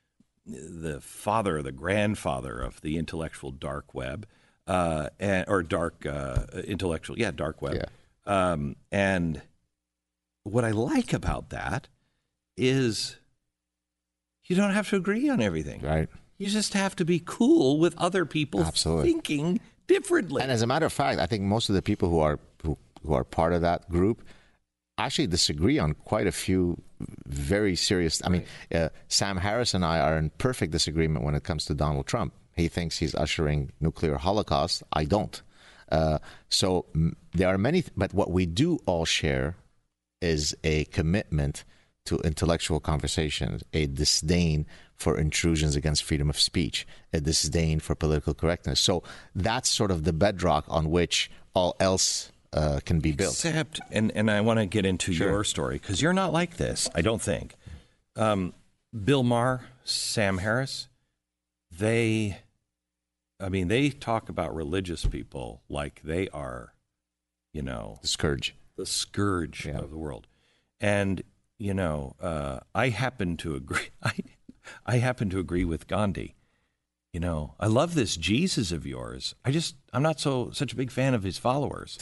father, the grandfather of the intellectual dark web, or dark intellectual, dark web. Yeah. And what I like about that is you don't have to agree on everything. Right. You just have to be cool with other people thinking differently. And as a matter of fact, I think most of the people who are part of that group actually disagree on quite a few very serious. I mean, Sam Harris and I are in perfect disagreement when it comes to Donald Trump. He thinks he's ushering nuclear holocaust. I don't. So there are many, but what we do all share is a commitment to intellectual conversations, a disdain for intrusions against freedom of speech, a disdain for political correctness. So that's sort of the bedrock on which all else can be built. Except, and I want to get into your story, because you're not like this, I don't think. Bill Maher, Sam Harris, they talk about religious people like they are, the scourge. The scourge of the world. And, I happen to agree. I happen to agree with Gandhi. I love this Jesus of yours. I'm not such a big fan of his followers.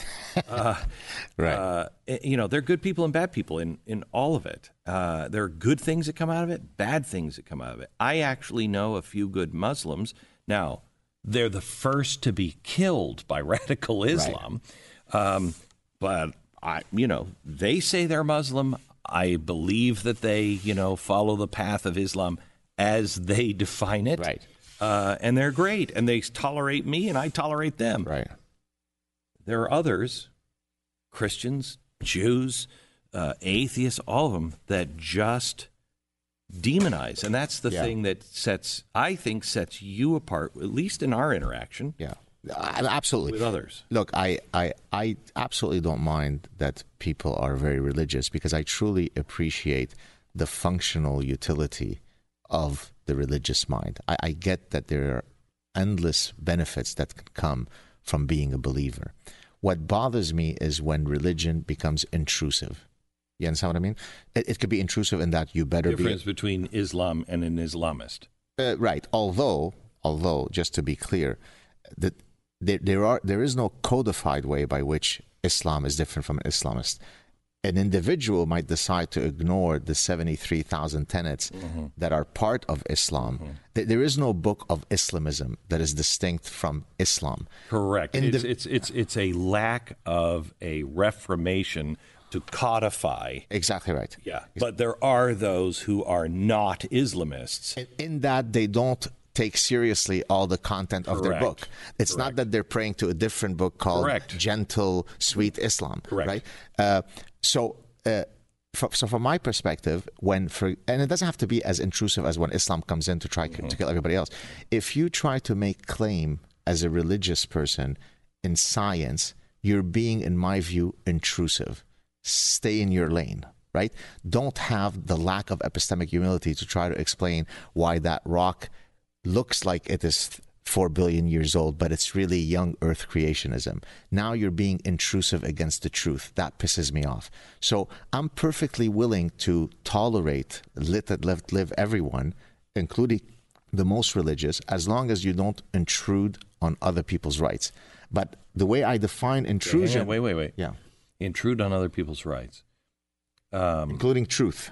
Right. They're good people and bad people in all of it. There are good things that come out of it, bad things that come out of it. I actually know a few good Muslims. Now, they're the first to be killed by radical Islam. Right. But they say they're Muslim. I believe that they, follow the path of Islam as they define it. Right. And they're great, and they tolerate me, and I tolerate them. Right. There are others, Christians, Jews, atheists, all of them, that just demonize. And that's the thing that sets you apart, at least in our interaction. Yeah. Absolutely. With others. Look, I absolutely don't mind that people are very religious, because I truly appreciate the functional utility of the religious mind. I get that there are endless benefits that can come from being a believer. What bothers me is when religion becomes intrusive. You understand what I mean? It could be intrusive in that you better difference between Islam and an Islamist. Right. Although, just to be clear, that there is no codified way by which Islam is different from an Islamist. an individual might decide to ignore the 73,000 tenets that are part of Islam. There is no book of Islamism that is distinct from Islam. Correct. It's a lack of a reformation to codify. Exactly right. Yeah. But there are those who are not Islamists. In that they don't take seriously all the content of their book. It's not that they're praying to a different book called Gentle, Sweet Islam. Right? So from my perspective, and it doesn't have to be as intrusive as when Islam comes in to try to kill everybody else. If you try to make claim as a religious person in science, you're being, in my view, intrusive. Stay in your lane. Right? Don't have the lack of epistemic humility to try to explain why that rock looks like it is 4 billion years old, but it's really young Earth creationism. Now you're being intrusive against the truth. That pisses me off. So I'm perfectly willing to tolerate, live everyone, including the most religious, as long as you don't intrude on other people's rights. But the way I define intrusion... Wait. Yeah. Intrude on other people's rights. Including truth.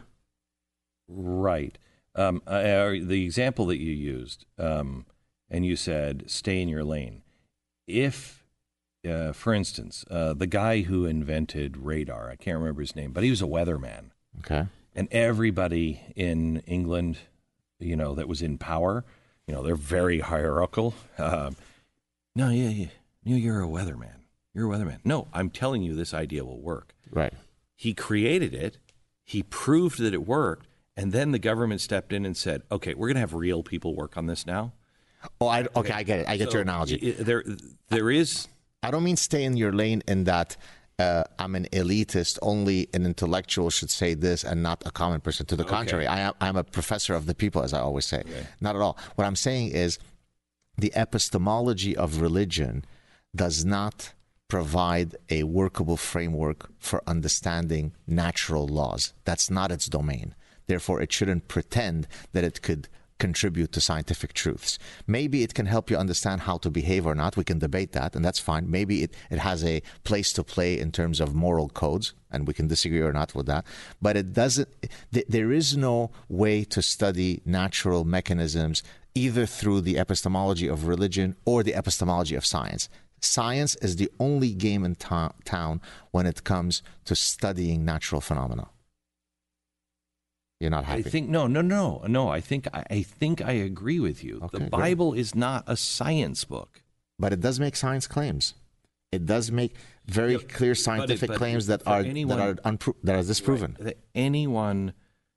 Right. The example that you used, and you said, stay in your lane. If, for instance, the guy who invented radar, I can't remember his name, but he was a weatherman. Okay. And everybody in England, that was in power, they're very hierarchical. No, you're a weatherman. You're a weatherman. No, I'm telling you this idea will work. Right. He created it. He proved that it worked. And then the government stepped in and said, okay, we're going to have real people work on this now. Oh, I get it. I get your analogy. There is... I don't mean stay in your lane in that I'm an elitist. Only an intellectual should say this and not a common person. To the contrary, I'm a professor of the people, as I always say. Okay. Not at all. What I'm saying is the epistemology of religion does not provide a workable framework for understanding natural laws. That's not its domain. Therefore, it shouldn't pretend that it could contribute to scientific truths. Maybe it can help you understand how to behave or not. We can debate that, and that's fine. Maybe it has a place to play in terms of moral codes, and we can disagree or not with that. But it doesn't. There is no way to study natural mechanisms either through the epistemology of religion or the epistemology of science. Science is the only game in town when it comes to studying natural phenomena. You're not happy. I think no. I think I agree with you. Okay, the Bible is not a science book, but it does make science claims. It does make very clear scientific claims that are disproven. Right.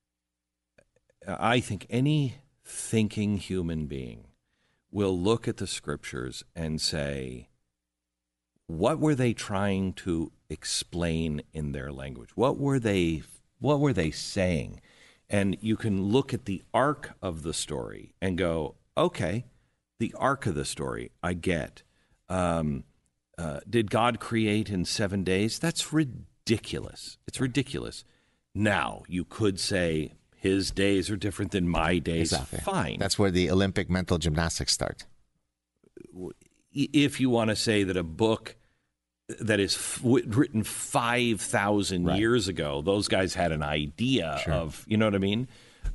I think any thinking human being will look at the scriptures and say, what were they trying to explain in their language? What were they saying? And you can look at the arc of the story and go, okay, the arc of the story, I get. Did God create in 7 days? That's ridiculous. It's ridiculous. Now, you could say his days are different than my days. Exactly. Fine. That's where the Olympic mental gymnastics start. If you want to say that a book that is written 5,000 years ago, those guys had an idea of, you know what I mean?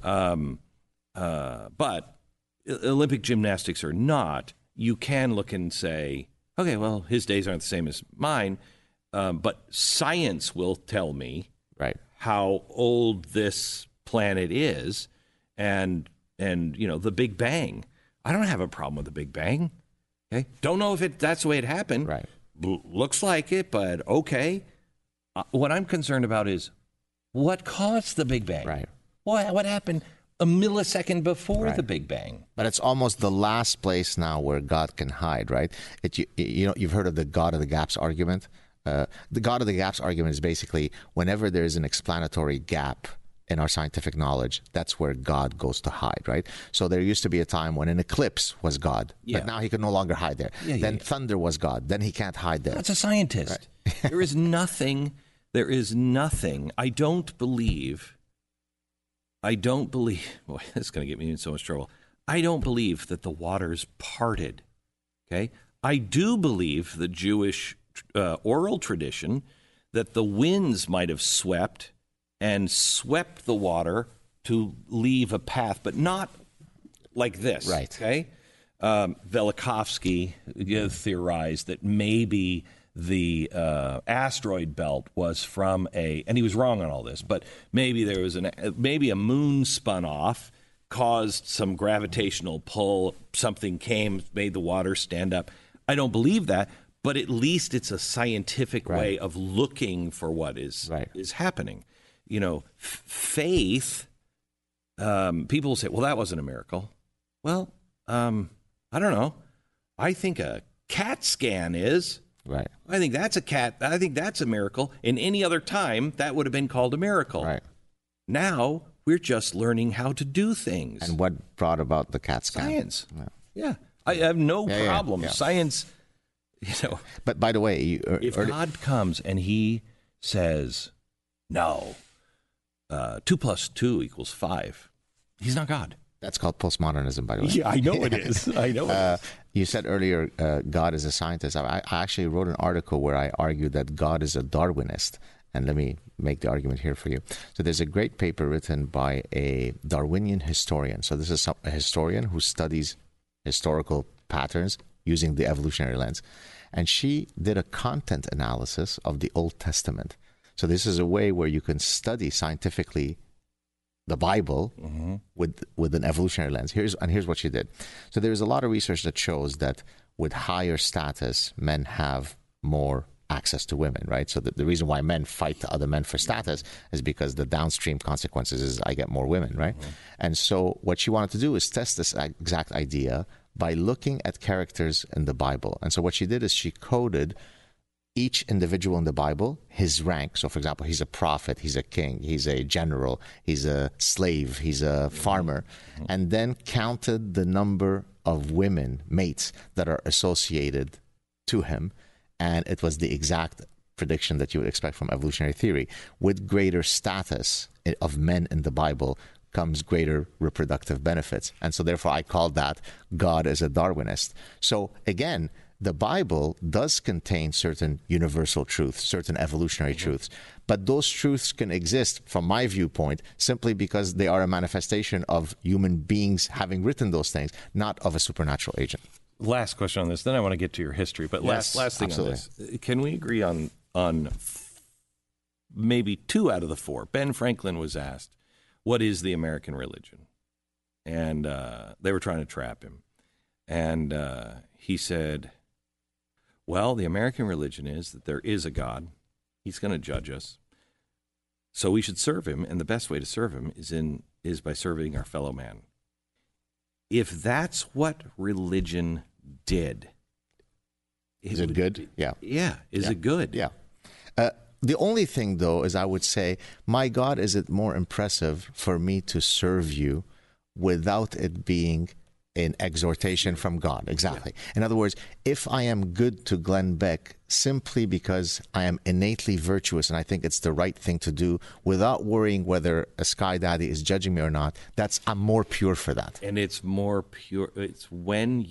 But Olympic gymnastics or not, you can look and say, okay, well, his days aren't the same as mine, but science will tell me how old this planet is, and the Big Bang. I don't have a problem with the Big Bang. Okay, don't know if that's the way it happened. Right. Looks like it, but okay. What I'm concerned about is what caused the Big Bang. Right. What happened a millisecond before the Big Bang? But it's almost the last place now where God can hide, right? You've heard of the God of the gaps argument. The God of the gaps argument is basically whenever there is an explanatory gap in our scientific knowledge, that's where God goes to hide, right? So there used to be a time when an eclipse was God, but now he can no longer hide there. Then thunder was God, then he can't hide there. That's a scientist. Right. There is nothing. I don't believe, boy, this is going to get me in so much trouble. I don't believe that the waters parted, okay? I do believe the Jewish oral tradition that the winds might have swept the water to leave a path, but not like this. Right. Okay. Velikovsky theorized that maybe the asteroid belt was from and he was wrong on all this, but maybe there was maybe a moon spun off, caused some gravitational pull, something came, made the water stand up. I don't believe that, but at least it's a scientific way of looking for what is happening. Faith, people will say, well, that wasn't a miracle. Well, I don't know. I think a CAT scan is. Right. I think that's a miracle. In any other time, that would have been called a miracle. Right. Now, we're just learning how to do things. And what brought about the CAT scan? Science. Yeah. I have no problem. Science, But by the way, if God comes and he says, no, 2 + 2 = 5, he's not God. That's called postmodernism, by the way. Yeah, I know it is. You said earlier God is a scientist. I actually wrote an article where I argued that God is a Darwinist. And let me make the argument here for you. So there's a great paper written by a Darwinian historian. So this is a historian who studies historical patterns using the evolutionary lens. And she did a content analysis of the Old Testament. So this is a way where you can study scientifically the Bible with an evolutionary lens. Here's what she did. So there's a lot of research that shows that with higher status, men have more access to women, right? So the reason why men fight other men for status is because the downstream consequences is I get more women, right? And so what she wanted to do is test this exact idea by looking at characters in the Bible. And so what she did is she coded each individual in the Bible, his rank. So, for example, he's a prophet, he's a king, he's a general, he's a slave, he's a farmer, and then counted the number of women, mates, that are associated to him. And it was the exact prediction that you would expect from evolutionary theory. With greater status of men in the Bible comes greater reproductive benefits. And so therefore I call that God as a Darwinist. So again, the Bible does contain certain universal truths, certain evolutionary truths, but those truths can exist, from my viewpoint, simply because they are a manifestation of human beings having written those things, not of a supernatural agent. Last question on this, then I want to get to your history. But last thing on this, can we agree on maybe 2 out of the 4? Ben Franklin was asked, what is the American religion? And they were trying to trap him. And he said, well, the American religion is that there is a God. He's going to judge us. So we should serve him, and the best way to serve him is by serving our fellow man. If that's what religion did, is it good? Yeah. Yeah. Is it good? Yeah. The only thing, though, is I would say, my God, is it more impressive for me to serve you without it being an exhortation from God? Exactly. Yeah. In other words, if I am good to Glenn Beck simply because I am innately virtuous and I think it's the right thing to do without worrying whether a Sky Daddy is judging me or not, I'm more pure for that. And it's more pure. It's when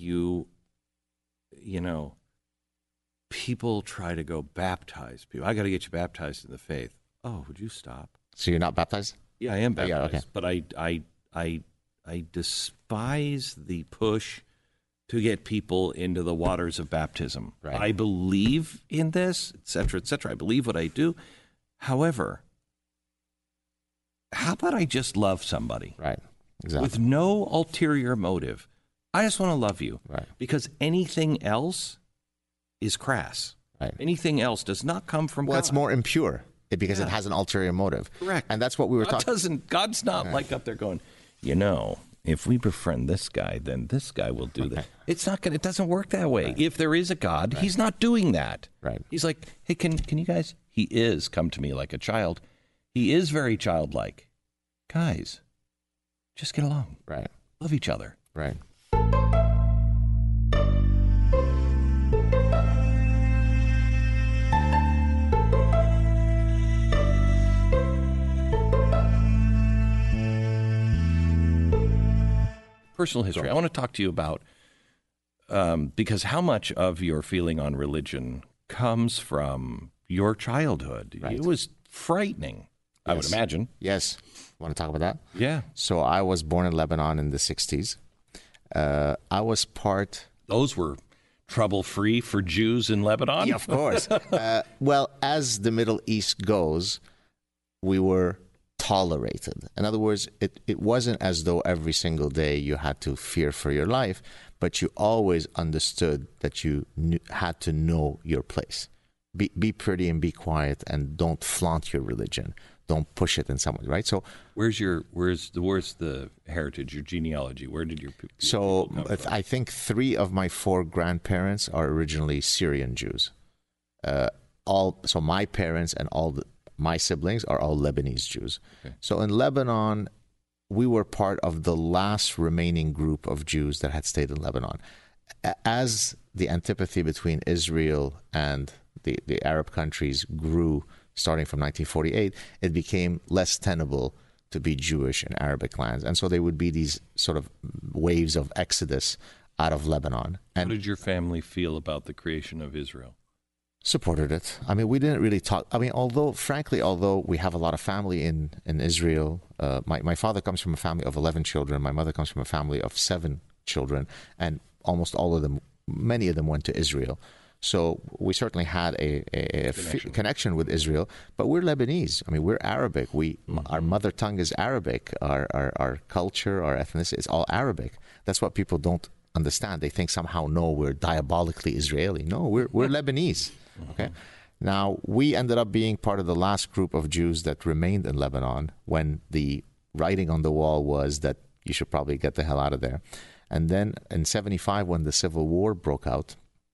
people try to go baptize people. I got to get you baptized in the faith. Oh, would you stop? So you're not baptized? Yeah, I am baptized. Yeah, okay. But I despise the push to get people into the waters of baptism. Right. I believe in this, et cetera, et cetera. I believe what I do. However, how about I just love somebody? Right. Exactly. With no ulterior motive. I just want to love you. Right. Because anything else is crass. Right. Anything else does not come from God. Well, it's more impure because it has an ulterior motive. Correct. And that's what we were talking. God's not like up there going, if we befriend this guy, then this guy will do this. It's not going. It doesn't work that way. Right. If there is a God, he's not doing that. Right. He's like, hey, can you guys? He is come to me like a child. He is very childlike. Guys, just get along. Right. Love each other. Right. Personal history. I want to talk to you about, because how much of your feeling on religion comes from your childhood. Right. It was frightening, I would Yes. imagine. Yes. Want to talk about that? Yeah. So I was born in Lebanon in the 60s. I was part... Those were trouble-free for Jews in Lebanon? Yeah, of course. Well, as the Middle East goes, we were tolerated. In other words, it wasn't as though every single day you had to fear for your life, but you always understood that you had to know your place. Be pretty and be quiet, and don't flaunt your religion. Don't push it in someone, right? So where's the heritage, your genealogy? Where did your so people come from? I think 3 of my 4 grandparents are originally Syrian Jews. So my parents and my siblings are all Lebanese Jews. Okay. So in Lebanon, we were part of the last remaining group of Jews that had stayed in Lebanon. As the antipathy between Israel and the Arab countries grew, starting from 1948, it became less tenable to be Jewish in Arabic lands. And so there would be these sort of waves of exodus out of Lebanon. How And did your family feel about the creation of Israel? supported it. I mean, we didn't really talk. I mean, although we have a lot of family in Israel, my father comes from a family of 11 children. My mother comes from a family of 7 children. And almost all of them, many of them went to Israel. So we certainly had a connection with Israel, but we're Lebanese. I mean, we're Arabic. Our mother tongue is Arabic. Our culture, our ethnicity is all Arabic. That's what people don't understand. They think somehow, no, we're diabolically Israeli. No, we're Lebanese. Okay. Now, we ended up being part of the last group of Jews that remained in Lebanon when the writing on the wall was that you should probably get the hell out of there. And then in 1975, when the Civil War broke out,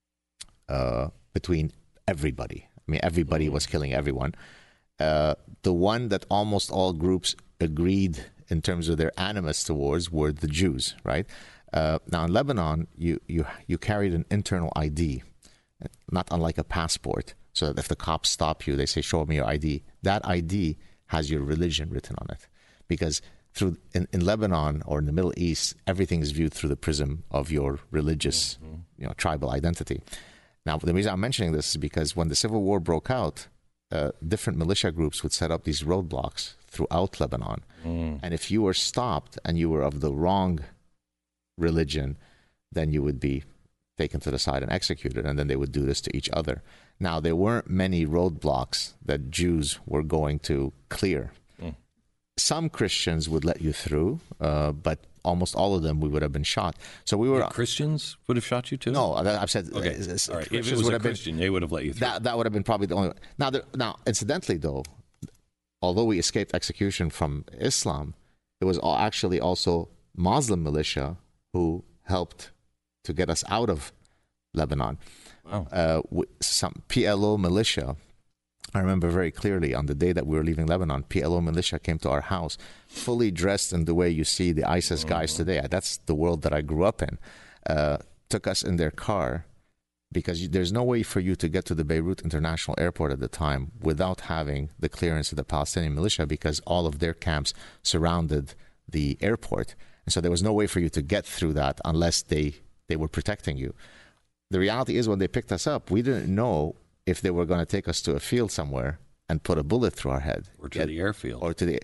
between everybody. I mean, everybody was killing everyone. The one that almost all groups agreed in terms of their animus towards were the Jews, right? Now, in Lebanon, you carried an internal ID, not unlike a passport, so that if the cops stop you, they say, show me your ID. That ID has your religion written on it. Because in Lebanon or in the Middle East, everything is viewed through the prism of your religious, tribal identity. Now, the reason I'm mentioning this is because when the Civil War broke out, different militia groups would set up these roadblocks throughout Lebanon. And if you were stopped and you were of the wrong religion, then you would be taken to the side and executed, and then they would do this to each other. Now, there weren't many roadblocks that Jews were going to clear. Some Christians would let you through, but almost all of them, we would have been shot. So we were... Christians would have shot you too? No, I've said... Okay. All right. If it was a Christian, they would have let you through. That would have been probably the only... Now, incidentally, though, although we escaped execution from Islam, it was actually also Muslim militia who helped to get us out of Lebanon. Wow. Some PLO militia... I remember very clearly on the day that we were leaving Lebanon, PLO militia came to our house, fully dressed in the way you see the ISIS guys today. That's the world that I grew up in. Took us in their car because there's no way for you to get to the Beirut International Airport at the time without having the clearance of the Palestinian militia, because all of their camps surrounded the airport. And so there was no way for you to get through that unless they were protecting you. The reality is, when they picked us up, we didn't know if they were going to take us to a field somewhere and put a bullet through our head. Or to the airfield.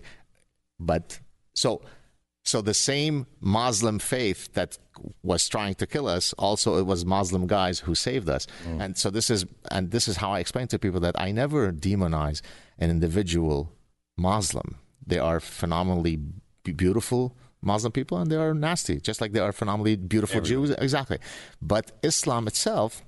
But so the same Muslim faith that was trying to kill us, also it was Muslim guys who saved us. And so this is how I explain to people that I never demonize an individual Muslim. They are phenomenally beautiful Muslim people, and they are nasty, just like they are phenomenally beautiful Jews. Exactly. But Islam itself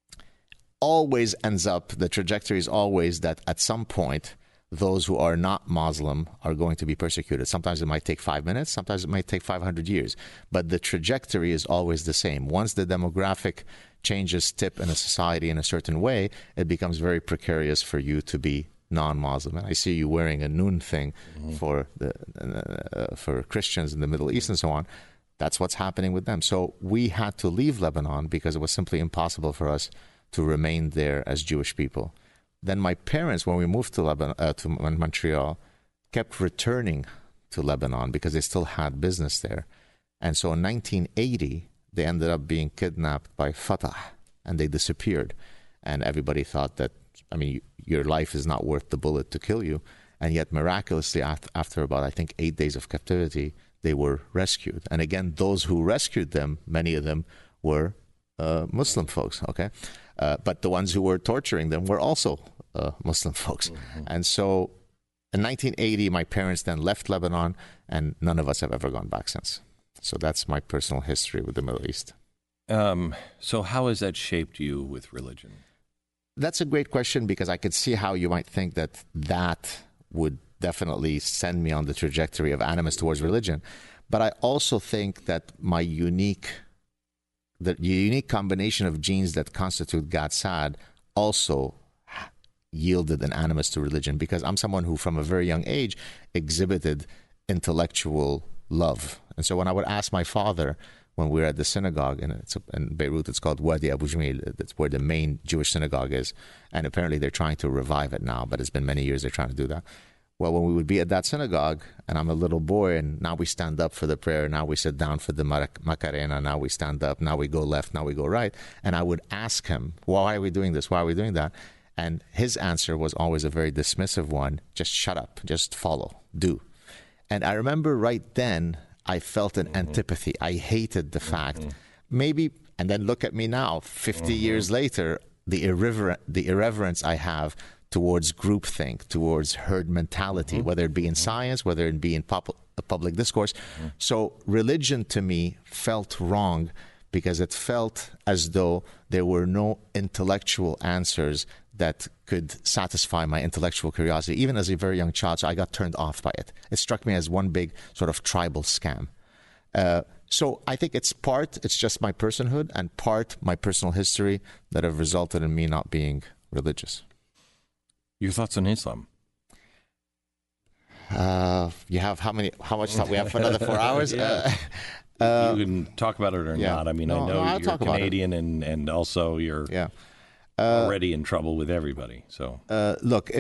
always ends up, the trajectory is always that at some point, those who are not Muslim are going to be persecuted. Sometimes it might take 5 minutes, sometimes it might take 500 years. But the trajectory is always the same. Once the demographic changes tip in a society in a certain way, it becomes very precarious for you to be non-Muslim. And I see you wearing a noon thing for Christians in the Middle East and so on. That's what's happening with them. So we had to leave Lebanon because it was simply impossible for us to remain there as Jewish people. Then my parents, when we moved to Montreal, kept returning to Lebanon because they still had business there. And so in 1980, they ended up being kidnapped by Fatah, and they disappeared. And everybody thought that I mean, your life is not worth the bullet to kill you. And yet, miraculously, after about, I think, 8 days of captivity, they were rescued. And again, those who rescued them, many of them were Muslim folks, okay? But the ones who were torturing them were also Muslim folks. Mm-hmm. And so in 1980, my parents then left Lebanon, and none of us have ever gone back since. So that's my personal history with the Middle East. So how has that shaped you with religion? That's a great question, because I could see how you might think that would definitely send me on the trajectory of animus towards religion. But I also think that the unique combination of genes that constitute Gad-Saad also yielded an animus to religion, because I'm someone who from a very young age exhibited intellectual love. And so when I would ask my father, when we were at the synagogue in Beirut, it's called Wadi Abu Jamil, that's where the main Jewish synagogue is, and apparently they're trying to revive it now, but it's been many years they're trying to do that. Well, when we would be at that synagogue, and I'm a little boy, and now we stand up for the prayer, now we sit down for the Macarena, now we stand up, now we go left, now we go right, and I would ask him, why are we doing this, why are we doing that? And his answer was always a very dismissive one, just shut up, just follow, do. And I remember right then, I felt an antipathy. I hated the fact, maybe, and then look at me now, 50 years later, the irreverence I have towards groupthink, towards herd mentality, whether it be in science, whether it be in public discourse. So religion to me felt wrong, because it felt as though there were no intellectual answers that could satisfy my intellectual curiosity, even as a very young child. So I got turned off by it. It struck me as one big sort of tribal scam. So I think it's just my personhood and part my personal history that have resulted in me not being religious. Your thoughts on Islam? You have how much time? We have for another 4 hours? Yeah. You can talk about it or not. I mean, I know you're Canadian and also you're already in trouble with everybody. So look,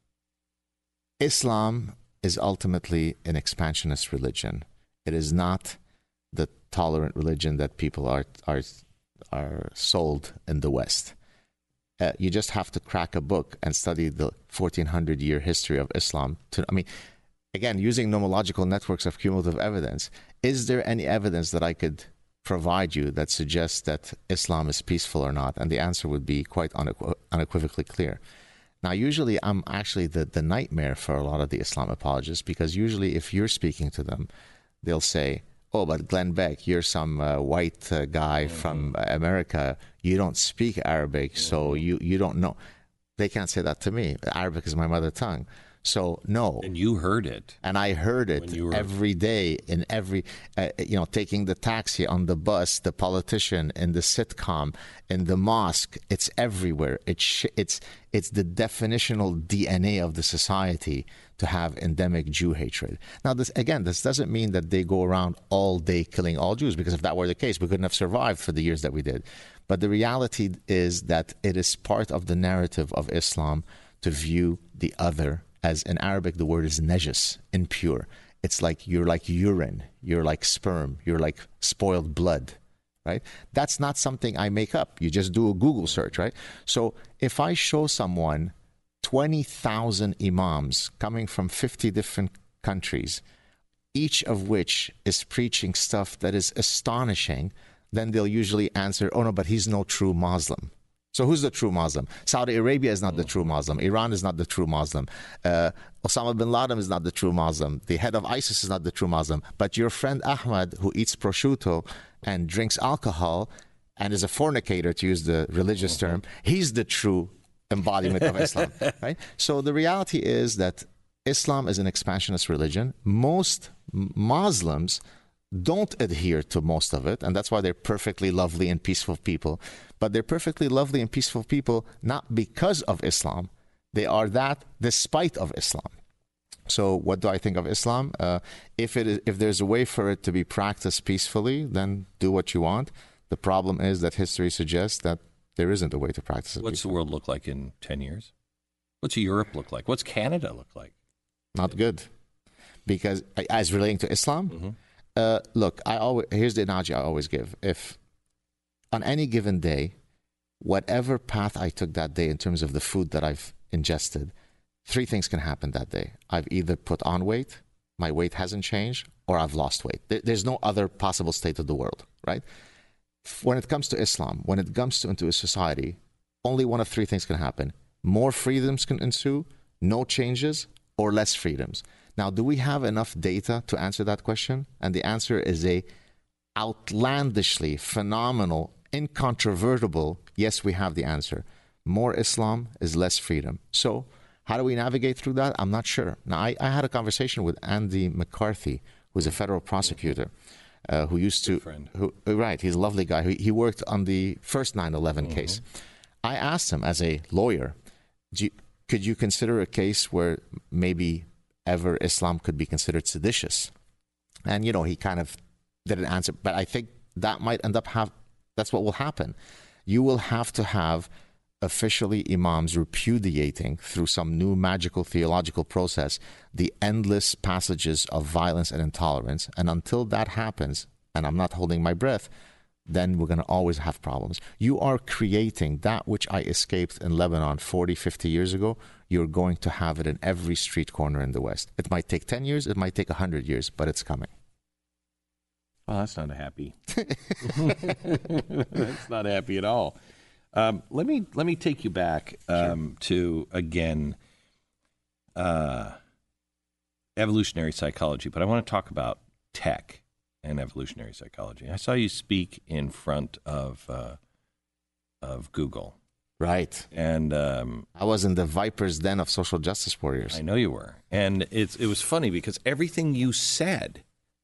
Islam is ultimately an expansionist religion. It is not the tolerant religion that people are sold in the West. You just have to crack a book and study the 1400-year history of Islam. Again, using nomological networks of cumulative evidence, is there any evidence that I could provide you that suggests that Islam is peaceful or not? And the answer would be quite unequivocally clear. Now, usually I'm actually the nightmare for a lot of the Islam apologists, because usually if you're speaking to them, they'll say, oh, but Glenn Beck, you're some white guy from America. You don't speak Arabic, so you don't know. They can't say that to me. Arabic is my mother tongue. So, no. And you heard it. And I heard it every day in every, taking the taxi, on the bus, the politician, in the sitcom, in the mosque. It's everywhere. It's the definitional DNA of the society to have endemic Jew hatred. Now, this doesn't mean that they go around all day killing all Jews, because if that were the case, we couldn't have survived for the years that we did. But the reality is that it is part of the narrative of Islam to view the other as, in Arabic, the word is najis, impure. It's like you're like urine, you're like sperm, you're like spoiled blood, right? That's not something I make up. You just do a Google search, right? So if I show someone 20,000 imams coming from 50 different countries, each of which is preaching stuff that is astonishing, then they'll usually answer, oh no, but he's no true Muslim. So who's the true Muslim? Saudi Arabia is not the true Muslim. Iran is not the true Muslim. Osama bin Laden is not the true Muslim. The head of ISIS is not the true Muslim. But your friend Ahmad, who eats prosciutto and drinks alcohol and is a fornicator, to use the religious term, he's the true embodiment of Islam, right? So the reality is that Islam is an expansionist religion. Most Muslims don't adhere to most of it, and that's why they're perfectly lovely and peaceful people. But they're perfectly lovely and peaceful people not because of Islam. They are that despite of Islam. So what do I think of Islam? If there's a way for it to be practiced peacefully, then do what you want. The problem is that history suggests that there isn't a way to practice it. What's the world look like in 10 years? What's Europe look like? What's Canada look like? Not good. Because as relating to Islam, look, here's the analogy I always give. If on any given day, whatever path I took that day in terms of the food that I've ingested, 3 things can happen that day. I've either put on weight, my weight hasn't changed, or I've lost weight. There's no other possible state of the world, right? When it comes to Islam, when it comes into a society, only one of 3 things can happen. More freedoms can ensue, no changes, or less freedoms. Now, do we have enough data to answer that question? And the answer is a outlandishly phenomenal, incontrovertible, yes, we have the answer. More Islam is less freedom. So how do we navigate through that? I'm not sure. Now, I had a conversation with Andy McCarthy, who's a federal prosecutor, who used to... Right, he's a lovely guy. He worked on the first 9/11 case. I asked him, as a lawyer, could you consider a case where maybe ever Islam could be considered seditious? And, he kind of didn't answer. But I think that might end up that's what will happen. You will have to have officially imams repudiating through some new magical theological process the endless passages of violence and intolerance. And until that happens, and I'm not holding my breath, then we're going to always have problems. You are creating that which I escaped in Lebanon 40, 50 years ago. You're going to have it in every street corner in the West. It might take 10 years, it might take 100 years, but it's coming. Well, that's not happy. That's not happy at all. Let me take you back to, again, evolutionary psychology, but I want to talk about tech and evolutionary psychology. I saw you speak in front of Google. Right. And I was in the viper's den of social justice warriors. I know you were. And it was funny because everything you said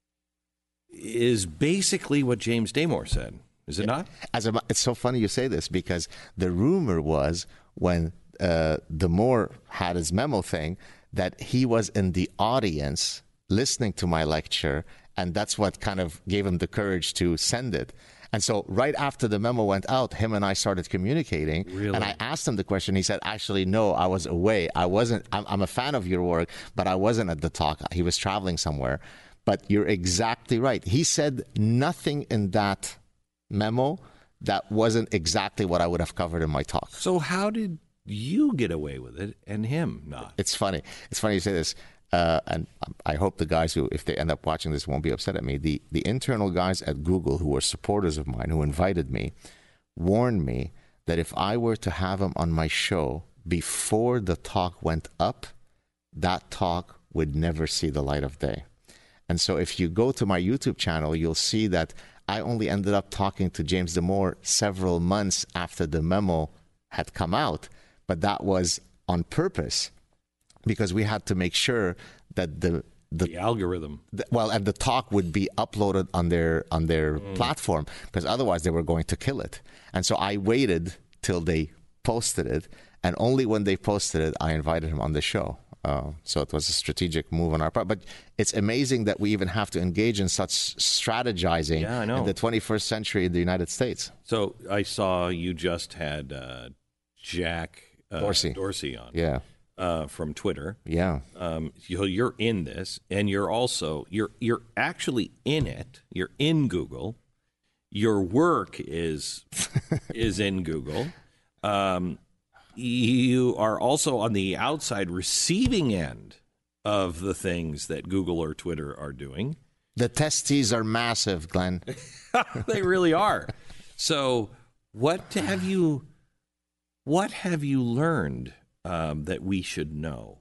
is basically what James Damore said. Is it not? It's so funny you say this, because the rumor was when Damore had his memo thing that he was in the audience listening to my lecture, and that's what kind of gave him the courage to send it. And so right after the memo went out, him and I started communicating. Really? And I asked him the question. He said, actually, no, I was away. I'm a fan of your work, but I wasn't at the talk. He was traveling somewhere. But you're exactly right. He said nothing in that memo that wasn't exactly what I would have covered in my talk. So how did you get away with it and him not? It's funny. It's funny you say this. And I hope the guys who, if they end up watching this, won't be upset at me. The internal guys at Google who were supporters of mine, who invited me, warned me that if I were to have him on my show before the talk went up, that talk would never see the light of day. And so if you go to my YouTube channel, you'll see that I only ended up talking to James Damore several months after the memo had come out. But that was on purpose, because we had to make sure that the algorithm, and the talk would be uploaded on their platform, because otherwise they were going to kill it. And so I waited till they posted it, and only when they posted it, I invited him on the show. So it was a strategic move on our part. But it's amazing that we even have to engage in such strategizing in the 21st century in the United States. So I saw you just had Jack Dorsey on. Yeah. From Twitter. Yeah. You're in this, and you're actually in it. You're in Google. Your work is in Google. You are also on the outside receiving end of the things that Google or Twitter are doing. The testes are massive, Glenn. They really are. So what have you learned that we should know?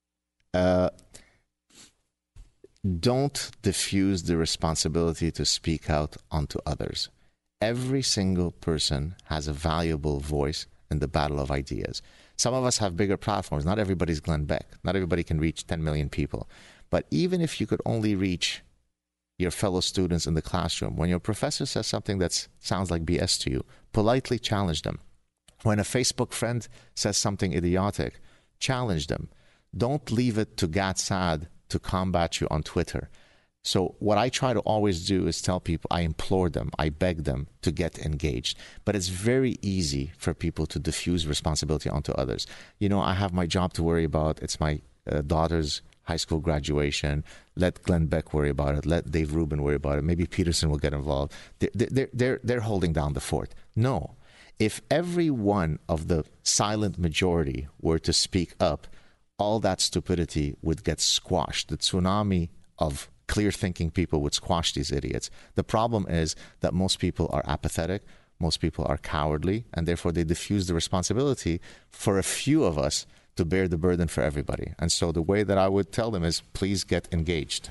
Don't diffuse the responsibility to speak out onto others. Every single person has a valuable voice in the battle of ideas. Some of us have bigger platforms. Not everybody's Glenn Beck. Not everybody can reach 10 million people. But even if you could only reach your fellow students in the classroom, when your professor says something that sounds like BS to you, politely challenge them. When a Facebook friend says something idiotic, challenge them. Don't leave it to Gad Saad to combat you on Twitter. So what I try to always do is tell people, I implore them, I beg them to get engaged. But it's very easy for people to diffuse responsibility onto others. I have my job to worry about. It's my daughter's high school graduation. Let Glenn Beck worry about it. Let Dave Rubin worry about it. Maybe Peterson will get involved. They're holding down the fort. No. If every one of the silent majority were to speak up, all that stupidity would get squashed. The tsunami of clear-thinking people would squash these idiots. The problem is that most people are apathetic, most people are cowardly, and therefore they diffuse the responsibility for a few of us to bear the burden for everybody. And so the way that I would tell them is, please get engaged.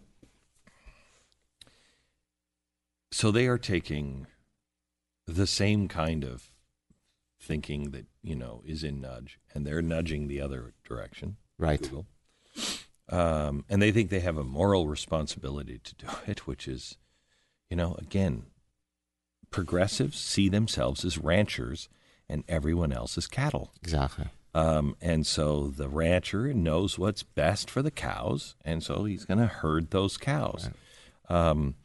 So they are taking the same kind of thinking that, is in Nudge, and they're nudging the other direction. Right. Google. And they think they have a moral responsibility to do it, which is, again, progressives see themselves as ranchers and everyone else as cattle. Exactly. And so the rancher knows what's best for the cows, and so he's going to herd those cows. Right.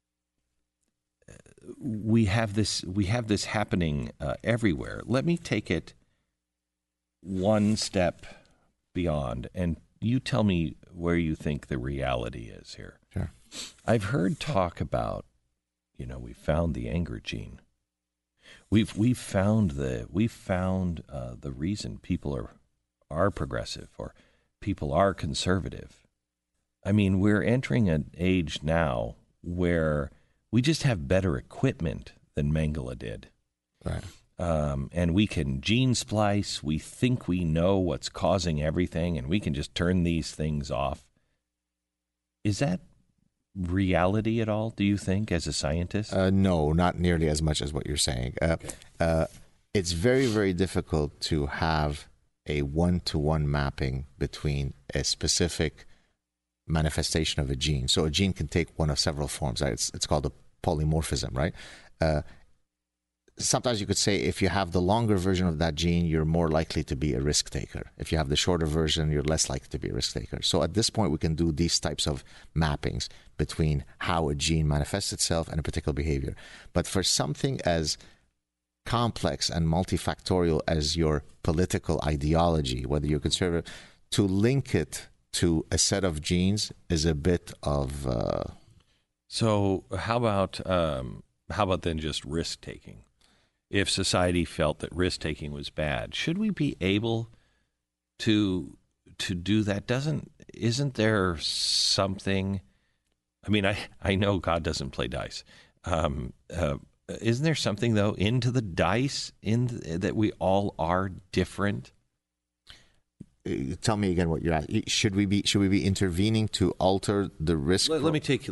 We have this happening everywhere. Let me take it one step beyond, and you tell me where you think the reality is here. Sure. I've heard talk about, we found the anger gene. We've found the reason people are progressive or people are conservative. I mean, we're entering an age now where we just have better equipment than Mengele did. Right. And we can gene splice. We think we know what's causing everything, and we can just turn these things off. Is that reality at all, do you think, as a scientist? No, not nearly as much as what you're saying. Okay. It's very, very difficult to have a one-to-one mapping between a specific manifestation of a gene. So a gene can take one of several forms. Right? It's called a polymorphism, right? Sometimes you could say if you have the longer version of that gene, you're more likely to be a risk taker. If you have the shorter version, you're less likely to be a risk taker. So at this point, we can do these types of mappings between how a gene manifests itself and a particular behavior. But for something as complex and multifactorial as your political ideology, whether you're conservative, to link it to a set of genes is a bit of... So how about then just risk taking? If society felt that risk taking was bad, should we be able to do that? Isn't there something? I mean, I know God doesn't play dice. Isn't there something though into the dice that we all are different? Tell me again what you're asking. Should we be intervening to alter the risk? Let me take.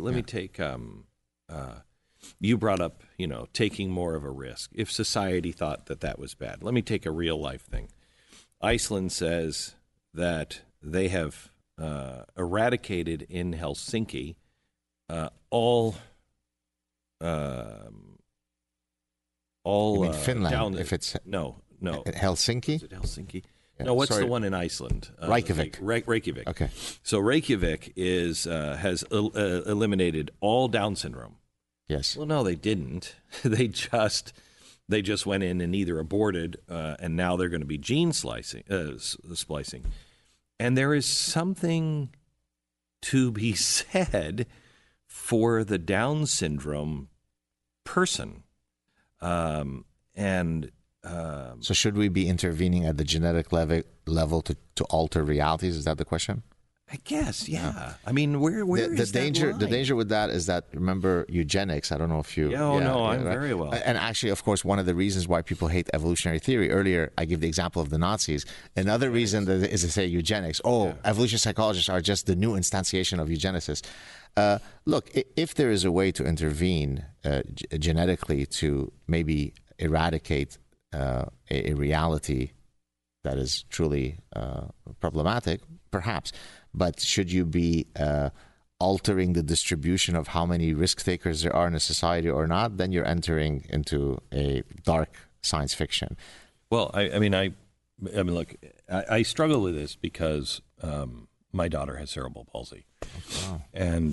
You brought up, taking more of a risk. If society thought that was bad, let me take a real life thing. Iceland says that they have eradicated in Helsinki all. You mean Finland? Down, if it's no, Helsinki. Is it Helsinki? Yeah, no, what's the one in Iceland? Reykjavik. Reykjavik. Okay. So Reykjavik has eliminated all Down syndrome. Yes. Well, no, they didn't. They just went in and either aborted, and now they're going to be gene splicing. And there is something to be said for the Down syndrome person, So should we be intervening at the genetic level to alter realities? Is that the question? I guess, yeah. I mean, where is the danger? that line? The danger with that is that, remember eugenics. I don't know if you. I'm very well. And actually, of course, one of the reasons why people hate evolutionary theory. Earlier, I gave the example of the Nazis. Another reason is to say eugenics. Evolution psychologists are just the new instantiation of eugenicists. Look, if there is a way to intervene genetically to maybe eradicate a reality that is truly problematic, perhaps. But should you be altering the distribution of how many risk takers there are in a society or not, then you're entering into a dark science fiction. Well, I mean, look, I struggle with this because my daughter has cerebral palsy. Wow. And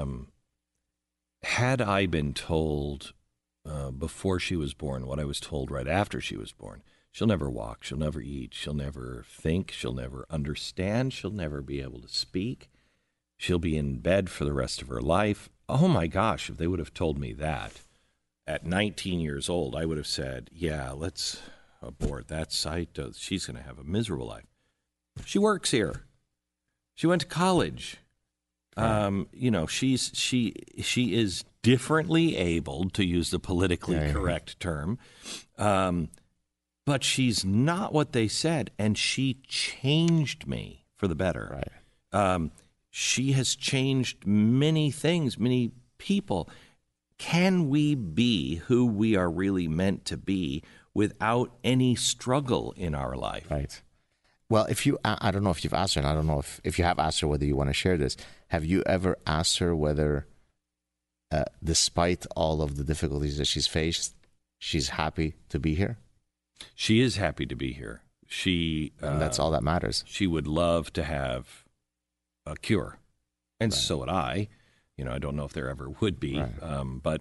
had I been told before she was born what I was told right after she was born, she'll never walk, she'll never eat, she'll never think, she'll never understand, she'll never be able to speak, she'll be in bed for the rest of her life. Oh my gosh, if they would have told me that at 19 years old, I would have said, yeah, let's abort that site. She's going to have a miserable life. She works here. She went to college. You know, she is differently abled, to use the politically correct term, but she's not what they said, and she changed me for the better. Right. She has changed many things, many people. Can we be who we are really meant to be without any struggle in our life? Right. Well, I don't know if you've asked her, and I don't know if you have asked her whether you want to share this. Have you ever asked her whether, despite all of the difficulties that she's faced, she's happy to be here? She is happy to be here. And that's all that matters. She would love to have a cure, and so would I. You know, I don't know if there ever would be, but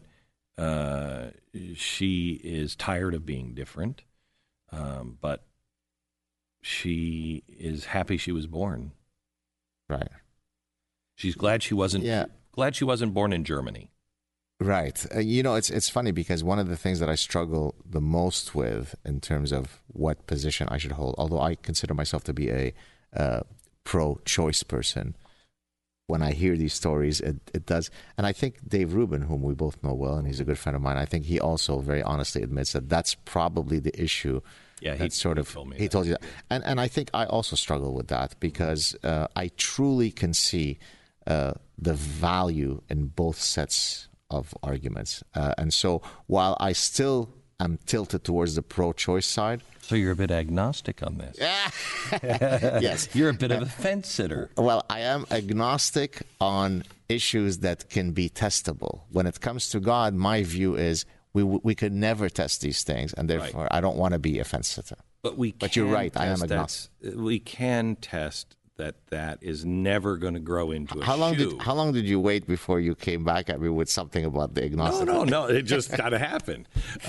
she is tired of being different, but she is happy she was born. Right. She's glad she wasn't. Glad she wasn't born in Germany. Right. You know, it's funny because one of the things that I struggle the most with in terms of what position I should hold, although I consider myself to be a pro-choice person, when I hear these stories, it does. And I think Dave Rubin, whom we both know well, and he's a good friend of mine, I think he also very honestly admits that that's probably the issue. Yeah, he told me. He told you that. And I think I also struggle with that because I truly can see the value in both sets of arguments. And so while I still am tilted towards the pro-choice side. So you're a bit agnostic on this. Yes. You're a bit of a fence sitter. Well, I am agnostic on issues that can be testable. When it comes to God, my view is we could never test these things, and therefore I don't want to be a fence sitter. But you're right, I am agnostic. We can test that is never going to grow into a shoe. How long did you wait before you came back at me with something about the agnostic? No. It just kind of happened.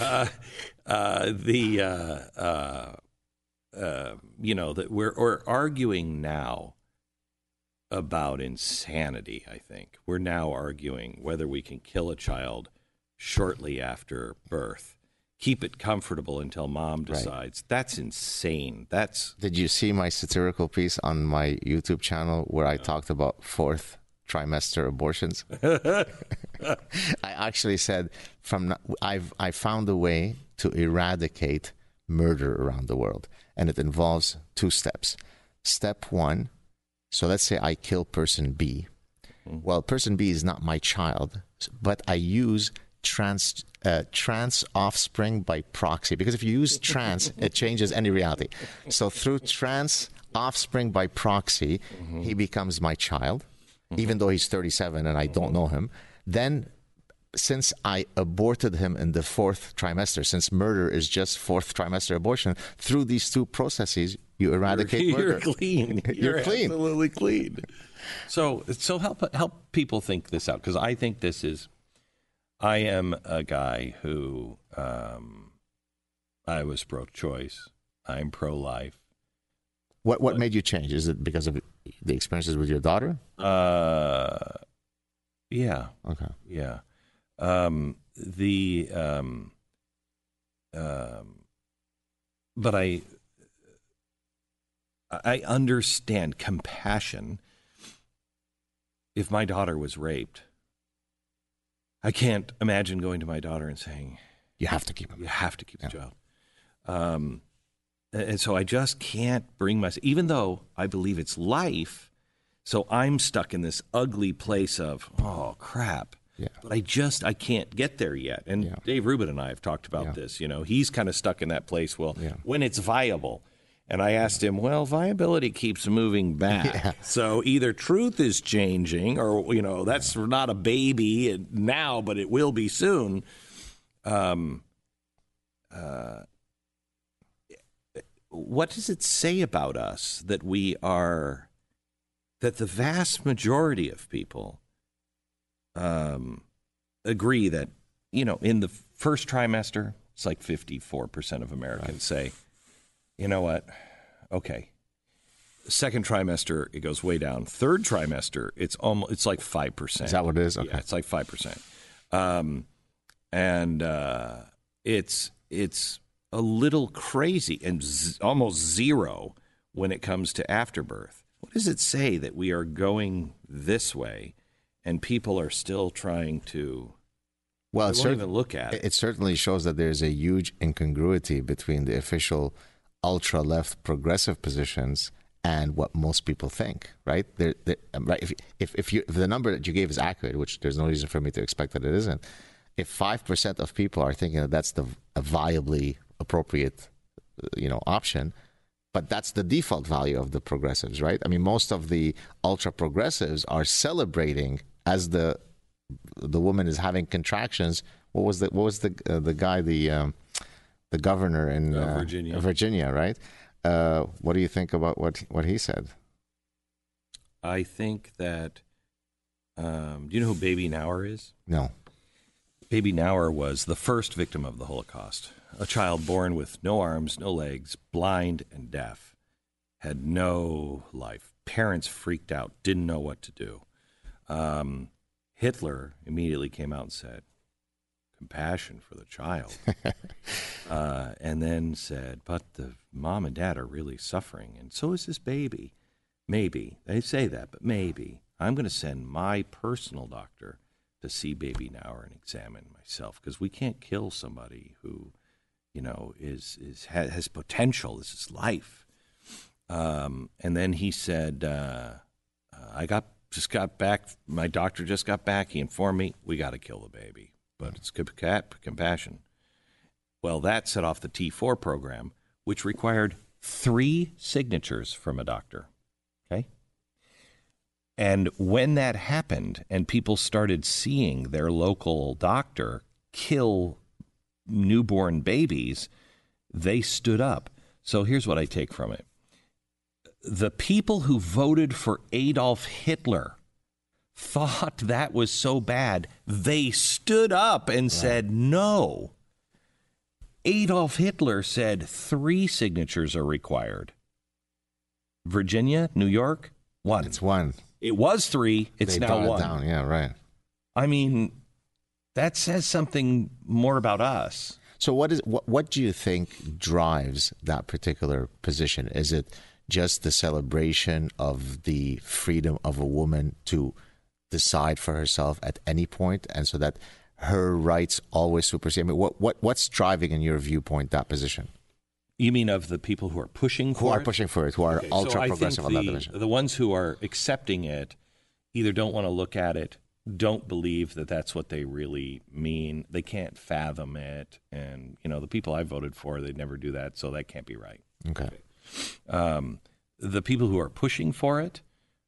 You know, that we're arguing now about insanity. I think we're now arguing whether we can kill a child shortly after birth. Keep it comfortable until mom decides. Right. That's insane. Did you see my satirical piece on my YouTube channel where I talked about fourth trimester abortions? I actually said I found a way to eradicate murder around the world, and it involves 2 steps. Step 1, so let's say I kill person B. Well, person B is not my child, but I use trans offspring by proxy, because if you use trans, it changes any reality. So through trans offspring by proxy, he becomes my child, even though he's 37 and I don't know him. Then, since I aborted him in the 4th trimester, since murder is just 4th trimester abortion, through these 2 processes, you eradicate murder. You're clean. You're clean. Absolutely clean. So help people think this out, because I think this is. I am a guy who I was pro-choice. I'm pro-life. What made you change? Is it because of the experiences with your daughter? Yeah. Okay. Yeah. But I understand compassion. If my daughter was raped, I can't imagine going to my daughter and saying, "You have to keep him. You have to keep the child." And so I just can't bring myself, even though I believe it's life. So I'm stuck in this ugly place of, oh crap. Yeah. But I can't get there yet. And Dave Rubin and I have talked about this. You know, he's kind of stuck in that place. Well, when it's viable. And I asked him, well, viability keeps moving back. Yeah. So either truth is changing or, you know, that's not a baby now, but it will be soon. What does it say about us that that the vast majority of people agree that, you know, in the first trimester, it's like 54% of Americans say, you know what? Okay. Second trimester, it goes way down. Third trimester, it's like 5%. Is that what it is? Okay. Yeah, it's like 5%. and it's a little crazy and almost zero when it comes to afterbirth. What does it say that we are going this way, and people are still trying to? Well, they won't even look at it. It certainly shows that there's a huge incongruity between the official ultra-left progressive positions and what most people think, right? Right. If the number that you gave is accurate, which there's no reason for me to expect that it isn't, if 5% of people are thinking that that's a viably appropriate, option, but that's the default value of the progressives, right? I mean, most of the ultra progressives are celebrating as the woman is having contractions. What was the guy, the governor in Virginia, right? What do you think about what he said? I think that. Do you know who Baby Nauer is? No. Baby Nauer was the first victim of the Holocaust. A child born with no arms, no legs, blind and deaf, had no life. Parents freaked out, didn't know what to do. Hitler immediately came out and said, compassion for the child. And then said, but the mom and dad are really suffering, and so is this baby. Maybe. They say that, but maybe. I'm going to send my personal doctor to see Baby Nauer and examine myself, because we can't kill somebody who, has potential. This is life. And then he said, just got back. My doctor just got back. He informed me we got to kill the baby, but it's compassion. Well, that set off the T4 program, which required 3 signatures from a doctor. Okay. And when that happened and people started seeing their local doctor kill newborn babies, they stood up. So here's what I take from it. The people who voted for Adolf Hitler thought that was so bad, they stood up and said no. Adolf Hitler said 3 signatures are required. Virginia, New York, 1. It's 1. It was 3. It's they now 1. Down. Yeah, right. I mean, that says something more about us. So what do you think drives that particular position? Is it just the celebration of the freedom of a woman to decide for herself at any point, and so that her rights always supersede? I mean, what's driving, in your viewpoint, that position? You mean of the people who are pushing for it? Who are pushing for it, who are ultra-progressive on that division. The ones who are accepting it either don't want to look at it, don't believe that that's what they really mean. They can't fathom it. And, the people I voted for, they'd never do that, so that can't be right. Okay. The people who are pushing for it,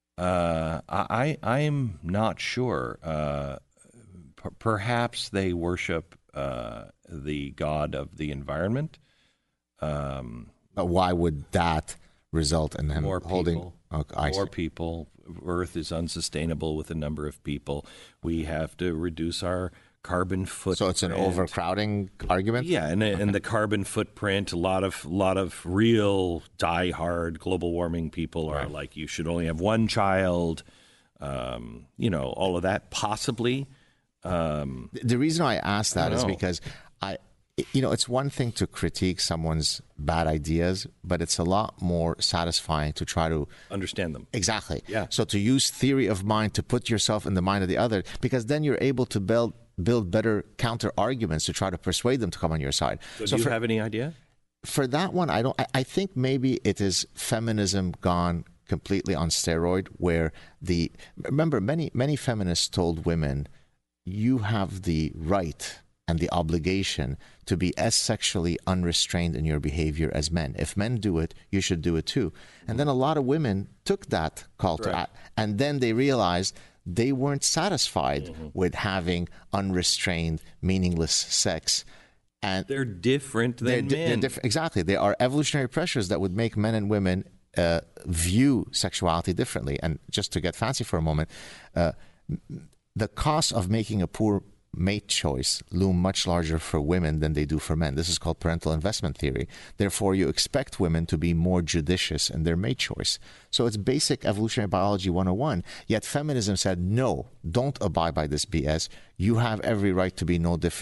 I'm not sure. Perhaps they worship the god of the environment. But why would that result in them holding more people? Earth is unsustainable with a number of people. We have to reduce our carbon footprint. So it's an overcrowding argument? Yeah, and the carbon footprint, a lot of real diehard global warming people are like, you should only have 1 child, all of that, possibly. The reason I ask that is because it's one thing to critique someone's bad ideas, but it's a lot more satisfying to try to understand them. Exactly. Yeah. So to use theory of mind to put yourself in the mind of the other, because then you're able to build better counter arguments to try to persuade them to come on your side. So do you have any idea? For that one, I don't. I think maybe it is feminism gone completely on steroid, where remember many feminists told women, you have the right and the obligation to be as sexually unrestrained in your behavior as men. If men do it, you should do it too. And then a lot of women took that call to act, and then they realized they weren't satisfied with having unrestrained, meaningless sex. And they're different than men. They're different. Exactly. There are evolutionary pressures that would make men and women view sexuality differently. And just to get fancy for a moment, the cost of making a poor mate choice loom much larger for women than they do for men. This is called parental investment theory. Therefore, you expect women to be more judicious in their mate choice. So it's basic evolutionary biology 101. Yet feminism said, no, don't abide by this BS. You have every right to be no different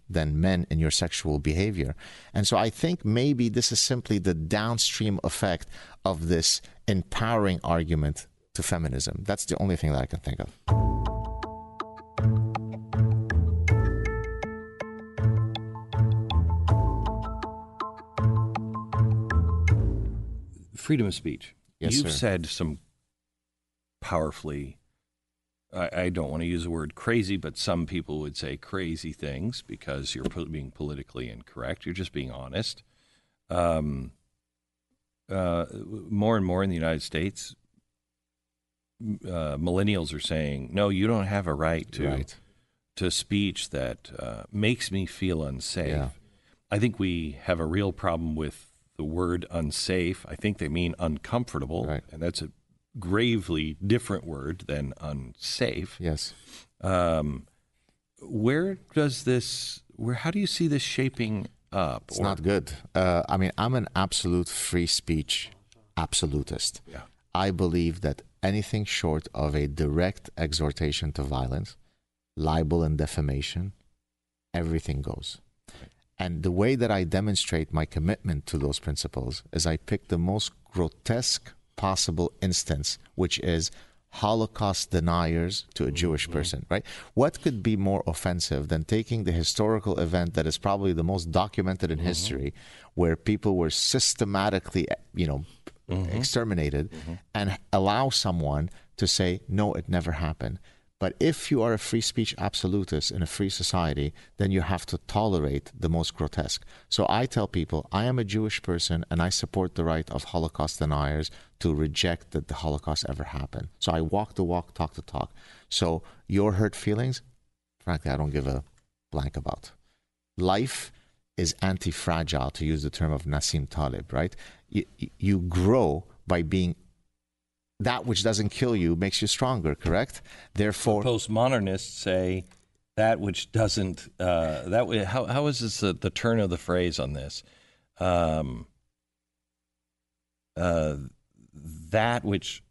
than men in your sexual behavior. And so I think maybe this is simply the downstream effect of this empowering argument to feminism. That's the only thing that I can think of. Freedom of speech. Yes, You've sir. said some powerfully, I don't want to use the word crazy, but some people would say crazy things because you're being politically incorrect. You're just being honest. More and more in the United States, millennials are saying, no, you don't have a right to speech that makes me feel unsafe. Yeah. I think we have a real problem with the word unsafe. I think they mean uncomfortable, Right. and that's a gravely different word than unsafe. Yes. How do you see this shaping up? It's not good. I mean, I'm an absolute free speech absolutist. Yeah. I believe that anything short of a direct exhortation to violence, libel and defamation, everything goes. And the way that I demonstrate my commitment to those principles is I pick the most grotesque possible instance, which is Holocaust deniers to a Jewish person, right? What could be more offensive than taking the historical event that is probably the most documented in history, where people were systematically, exterminated, and allow someone to say, no, it never happened. But if you are a free speech absolutist in a free society, then you have to tolerate the most grotesque. So I tell people, I am a Jewish person and I support the right of Holocaust deniers to reject that the Holocaust ever happened. So I walk the walk, talk the talk. So your hurt feelings, frankly, I don't give a blank about. Life is anti-fragile, to use the term of Nassim Taleb, right? You grow by being... That which doesn't kill you makes you stronger, correct? Therefore, Postmodernists say that which doesn't. How is this the turn of the phrase on this? That which.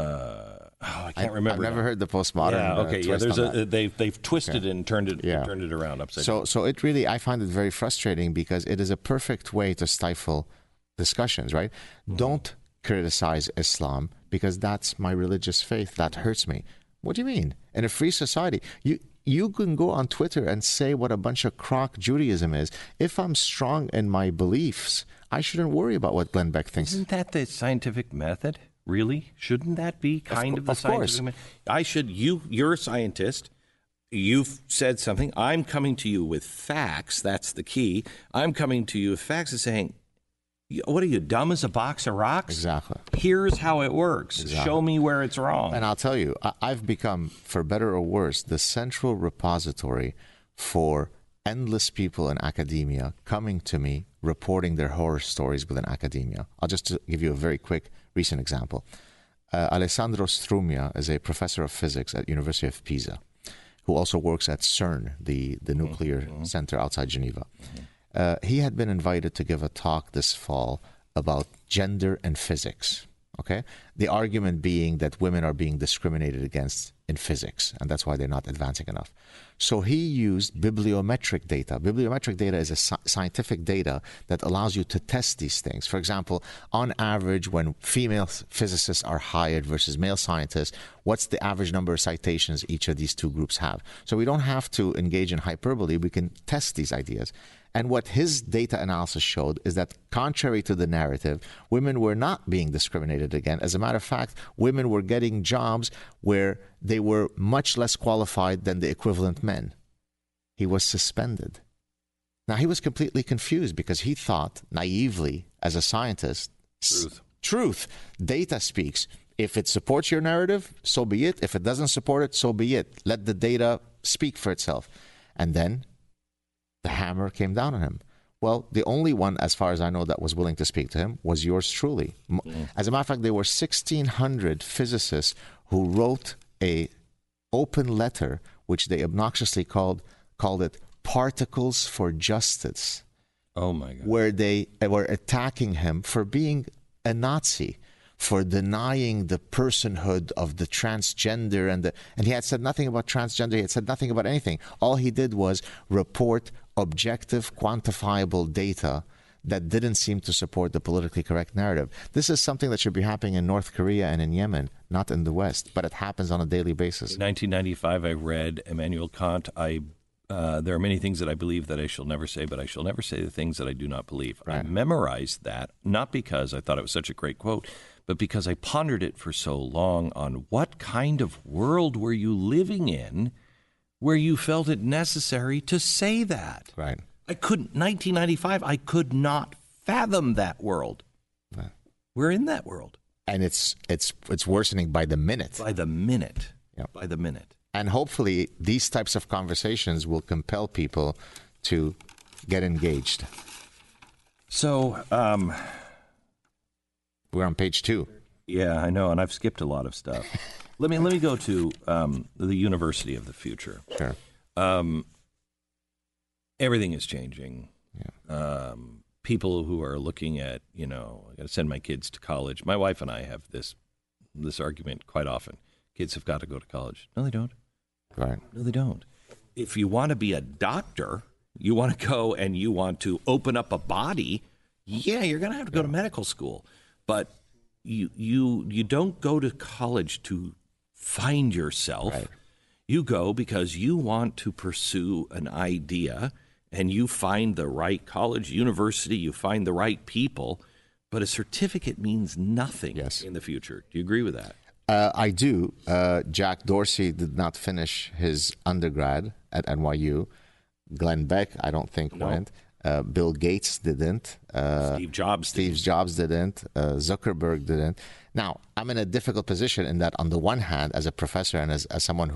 I can't remember. I've never heard the postmodern. Yeah. Okay. Twist There's on that. they've twisted it and turned it around upside down. So it really, I find it very frustrating because it is a perfect way to stifle discussions, right? Don't criticize Islam because that's my religious faith. That hurts me. What do you mean? In a free society, you can go on Twitter and say what a bunch of crock Judaism is. If I'm strong in my beliefs, I shouldn't worry about what Glenn Beck thinks. Isn't that the scientific method? Really? Shouldn't that be kind of the scientific method? You're a scientist. You've said something. I'm coming to you with facts. That's the key. I'm coming to you with facts and saying, what are you, dumb as a box of rocks? Exactly. Here's how it works. Exactly. Show me where it's wrong. And I'll tell you, I've become, for better or worse, the central repository for endless people in academia coming to me, reporting their horror stories within academia. I'll just give you a very quick recent example. Alessandro Strumia is a professor of physics at University of Pisa, who also works at CERN, the nuclear center outside Geneva. He had been invited to give a talk this fall about gender and physics. Okay, the argument being that women are being discriminated against in physics, and that's why they're not advancing enough. So he used bibliometric data. Bibliometric data is a scientific data that allows you to test these things. For example, on average, when female physicists are hired versus male scientists, what's the average number of citations each of these two groups have? So we don't have to engage in hyperbole. We can test these ideas. And what his data analysis showed is that, contrary to the narrative, women were not being discriminated against. As a matter of fact, women were getting jobs where they were much less qualified than the equivalent men. He was suspended. Now, he was completely confused because he thought, naively, as a scientist, truth. Data speaks. If it supports your narrative, so be it. If it doesn't support it, so be it. Let the data speak for itself. And then the hammer came down on him. Well, the only one, as far as I know, that was willing to speak to him was yours truly. As a matter of fact, there were 1,600 physicists who wrote a open letter, which they obnoxiously called it Particles for Justice. Oh, my God. Where they were attacking him for being a Nazi, for denying the personhood of the transgender. And he had said nothing about transgender. He had said nothing about anything. All he did was report objective, quantifiable data that didn't seem to support the politically correct narrative. This is something that should be happening in North Korea and in Yemen, not in the West, but it happens on a daily basis. In 1995, I read Immanuel Kant. There are many things that I believe that I shall never say, but I shall never say the things that I do not believe. Right. I memorized that, not because I thought it was such a great quote, but because I pondered it for so long on what kind of world were you living in where you felt it necessary to say that. Right. 1995, I could not fathom that world. Right. We're in that world. And it's worsening by the minute. By the minute. Yep. By the minute. And hopefully these types of conversations will compel people to get engaged. So, we're on page 2. Yeah, I know, and I've skipped a lot of stuff. Let me go to the University of the Future. Sure. Everything is changing. Yeah. People who are looking at, I got to send my kids to college. My wife and I have this argument quite often. Kids have got to go to college. No, they don't. Right. No, they don't. If you want to be a doctor, you want to go and you want to open up a body, yeah, you're going to have to go to medical school. But you don't go to college to find yourself. Right. You go because you want to pursue an idea, and you find the right college, university, you find the right people, but a certificate means nothing in the future. Do you agree with that? I do. Jack Dorsey did not finish his undergrad at NYU. Glenn Beck, I don't think, went. Bill Gates didn't. Steve Jobs didn't. Zuckerberg didn't. Now, I'm in a difficult position in that, on the one hand, as a professor and as someone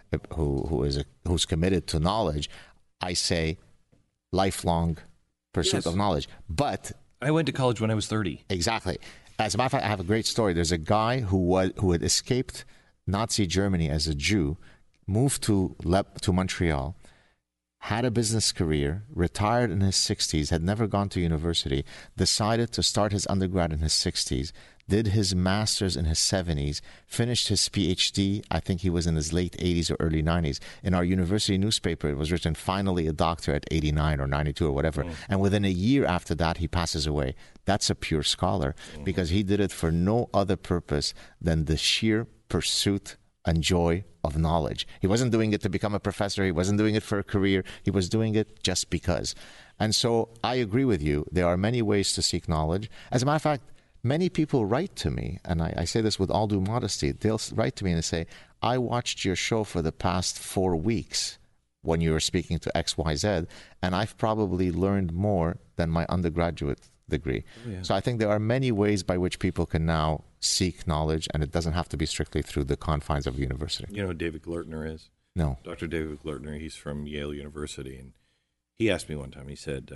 who's committed to knowledge, I say lifelong pursuit of knowledge. But I went to college when I was 30. Exactly. As a matter of fact, I have a great story. There's a guy who had escaped Nazi Germany as a Jew, moved to Montreal, had a business career, retired in his 60s, had never gone to university, decided to start his undergrad in his 60s, did his master's in his 70s, finished his PhD, I think he was in his late 80s or early 90s. In our university newspaper, it was written, finally a doctor at 89 or 92 or whatever. And within a year after that, he passes away. That's a pure scholar because he did it for no other purpose than the sheer pursuit and joy of knowledge. He wasn't doing it to become a professor. He wasn't doing it for a career. He was doing it just because. And so I agree with you. There are many ways to seek knowledge. As a matter of fact, many people write to me, and I say this with all due modesty. They'll write to me and they say, I watched your show for the past 4 weeks when you were speaking to XYZ, and I've probably learned more than my undergraduate degree. Oh, yeah. So I think there are many ways by which people can now seek knowledge, and it doesn't have to be strictly through the confines of a university. You know who David Glertner is? No. Dr. David Glertner, he's from Yale University, and he asked me one time, he said,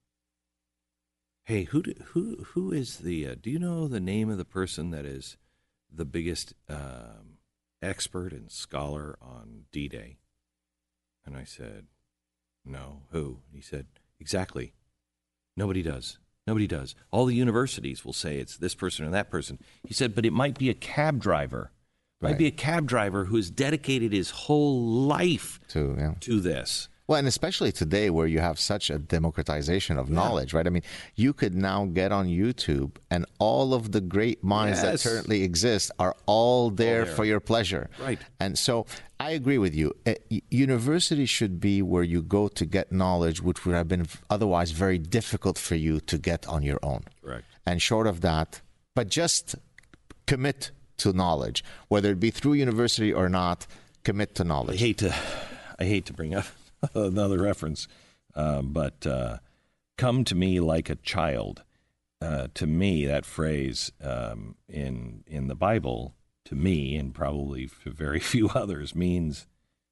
hey, who is the, do you know the name of the person that is the biggest expert and scholar on D-Day? And I said, no, who? He said, exactly. Nobody does. Nobody does. All the universities will say it's this person or that person. He said, but it might be a cab driver. It might be a cab driver who has dedicated his whole life to this. Well, and especially today where you have such a democratization of knowledge, right? I mean, you could now get on YouTube and all of the great minds that currently exist are all there for your pleasure. Right. And so I agree with you. University should be where you go to get knowledge, which would have been otherwise very difficult for you to get on your own. Correct. And short of that, but just commit to knowledge, whether it be through university or not, commit to knowledge. I hate to bring up another reference, but come to me like a child. To me, that phrase in the Bible, to me, and probably for very few others, means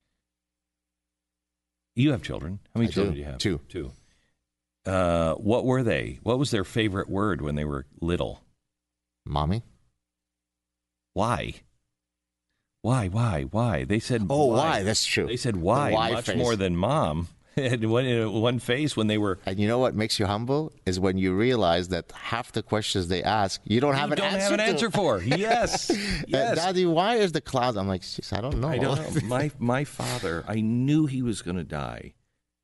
you have children. How many children do you have? Two. What were they? What was their favorite word when they were little? Mommy. Why? Why? They said, why? That's true. They said, why much face. More than mom. And one face when they were... And you know what makes you humble is when you realize that half the questions they ask, you don't have an answer for. Yes. Yes. Daddy, why is the cloud? I'm like, I don't know. I don't know. My father, I knew he was going to die.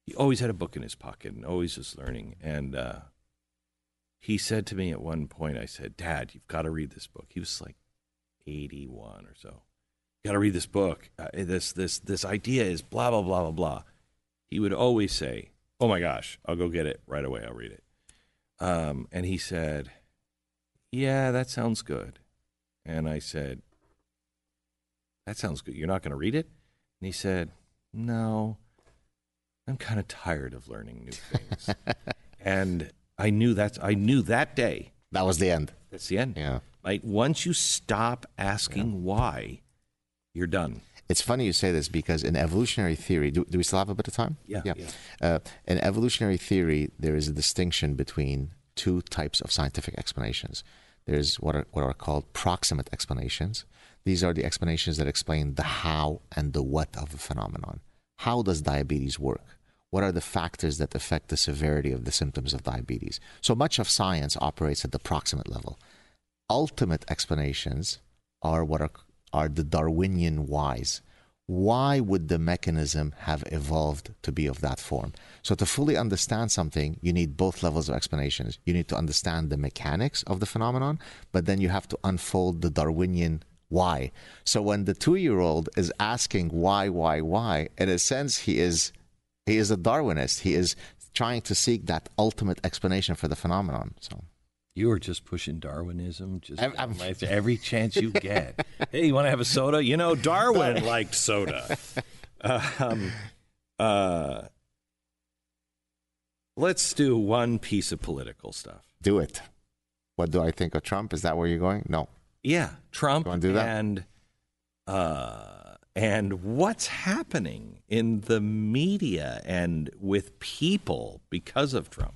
he always had a book in his pocket and always was learning. And he said to me at one point, I said, Dad, you've got to read this book. He was like 81 or so. Got to read this book. This idea is blah, blah, blah, blah, blah. He would always say, oh my gosh, I'll go get it right away. I'll read it. And he said, yeah, that sounds good. And I said, that sounds good. You're not going to read it? And he said, no, I'm kind of tired of learning new things. And I knew that day. That was the end. That's the end. Yeah. Like, once you stop asking why, you're done. It's funny you say this because in evolutionary theory, do we still have a bit of time? Yeah. In evolutionary theory, there is a distinction between two types of scientific explanations. There's what are called proximate explanations. These are the explanations that explain the how and the what of a phenomenon. How does diabetes work? What are the factors that affect the severity of the symptoms of diabetes? So much of science operates at the proximate level. Ultimate explanations are what are the Darwinian whys. Why would the mechanism have evolved to be of that form? So to fully understand something, you need both levels of explanations. You need to understand the mechanics of the phenomenon, but then you have to unfold the Darwinian why. So when the 2-year-old is asking why, in a sense, he is a Darwinist. He is trying to seek that ultimate explanation for the phenomenon. So you are just pushing Darwinism every chance you get. Hey, you want to have a soda? You know, Darwin liked soda. Let's do one piece of political stuff. Do it. What do I think of Trump? Is that where you're going? No. Yeah, Trump. You want to do that? And what's happening in the media and with people because of Trump.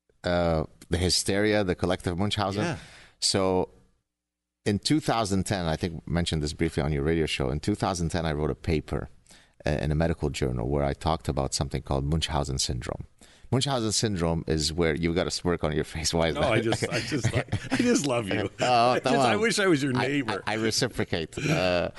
The hysteria, the collective Munchausen. Yeah. So in 2010, I think I mentioned this briefly on your radio show. In 2010, I wrote a paper in a medical journal where I talked about something called Munchausen syndrome. Munchausen syndrome is where you've got to smirk on your face. Why is that? I just love you. I wish I was your neighbor. I reciprocate the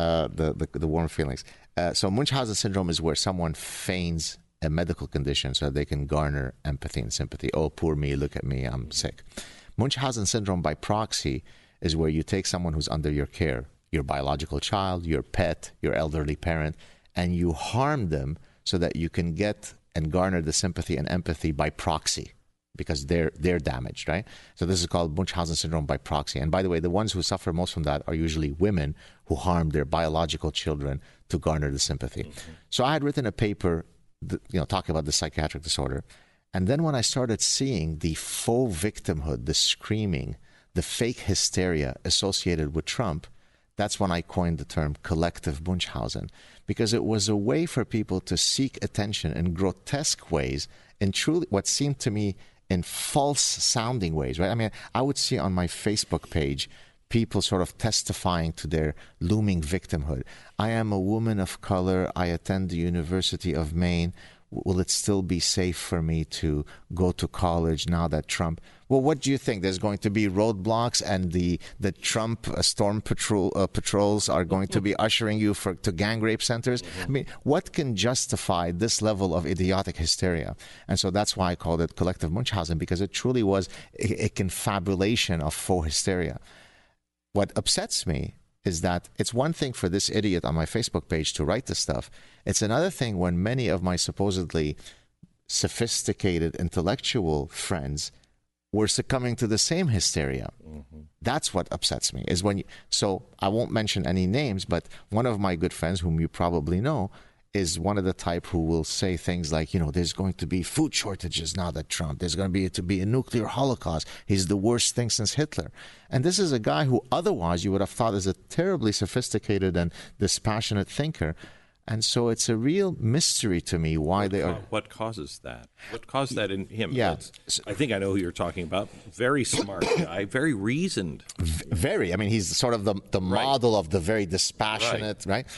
warm feelings. So Munchausen syndrome is where someone feigns a medical condition so that they can garner empathy and sympathy. Oh, poor me, look at me, I'm sick. Munchausen syndrome by proxy is where you take someone who's under your care, your biological child, your pet, your elderly parent, and you harm them so that you can get and garner the sympathy and empathy by proxy because they're damaged, right? So this is called Munchausen syndrome by proxy. And by the way, the ones who suffer most from that are usually women who harm their biological children to garner the sympathy. Mm-hmm. So I had written a paper talking about the psychiatric disorder. And then when I started seeing the faux victimhood, the screaming, the fake hysteria associated with Trump, that's when I coined the term collective Munchausen, because it was a way for people to seek attention in grotesque ways, in truly what seemed to me in false sounding ways, right? I mean, I would see on my Facebook page people sort of testifying to their looming victimhood. I am a woman of color. I attend the University of Maine. Will it still be safe for me to go to college now that Trump... Well, what do you think? There's going to be roadblocks and the Trump storm patrols are going to be ushering you to gang rape centers? Mm-hmm. I mean, what can justify this level of idiotic hysteria? And so that's why I called it collective Munchausen, because it truly was a confabulation of faux hysteria. What upsets me is that it's one thing for this idiot on my Facebook page to write this stuff. It's another thing when many of my supposedly sophisticated intellectual friends were succumbing to the same hysteria. Mm-hmm. That's what upsets me. So I won't mention any names, but one of my good friends, whom you probably know, is one of the type who will say things like, there's going to be food shortages now that Trump, there's going to be a nuclear holocaust. He's the worst thing since Hitler. And this is a guy who otherwise you would have thought is a terribly sophisticated and dispassionate thinker. And so it's a real mystery to me why they are... What causes that? What caused that in him? Yeah. I think I know who you're talking about. Very smart guy, very reasoned. Very. I mean, he's sort of the model of the very dispassionate, right?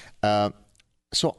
So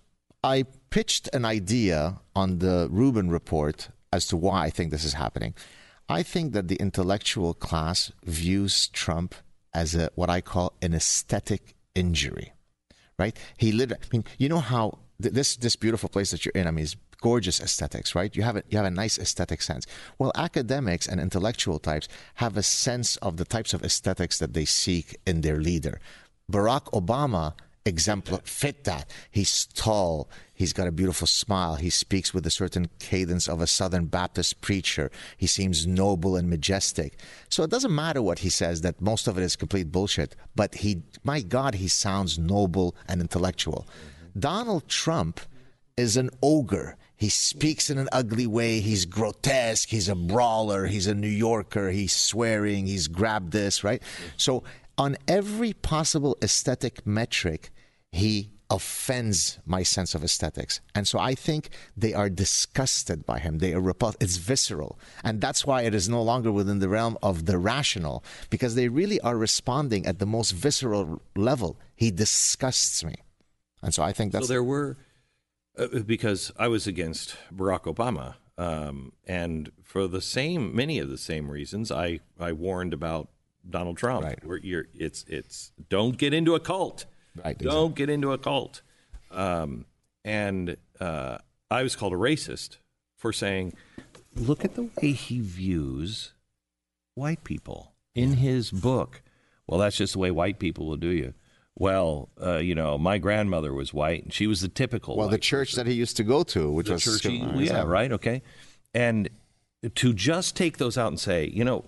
I pitched an idea on the Rubin Report as to why I think this is happening. I think that the intellectual class views Trump as what I call an aesthetic injury, right? You know how this beautiful place that you're in, I mean, is gorgeous aesthetics, right? You have a nice aesthetic sense. Well, academics and intellectual types have a sense of the types of aesthetics that they seek in their leader. Barack Obama fit that. He's tall. He's got a beautiful smile. He speaks with a certain cadence of a Southern Baptist preacher. He seems noble and majestic. So it doesn't matter what he says, that most of it is complete bullshit. But my God, he sounds noble and intellectual. Donald Trump is an ogre. He speaks in an ugly way. He's grotesque. He's a brawler. He's a New Yorker. He's swearing. He's grabbed this, right? So on every possible aesthetic metric, he offends my sense of aesthetics. And so I think they are disgusted by him. They are repulsed. It's visceral. And that's why it is no longer within the realm of the rational, because they really are responding at the most visceral level. He disgusts me. And so I think that's... So there were... because I was against Barack Obama, and for many of the same reasons, I warned about Donald Trump. Right. Where it's don't get into a cult. Right. Don't get into a cult. And I was called a racist for saying, look at the way he views white people in his book. Well, that's just the way white people will do you. Well, my grandmother was white, and she was the typical. Well, the church that he used to go to, which was church, right, okay, and to just take those out and say,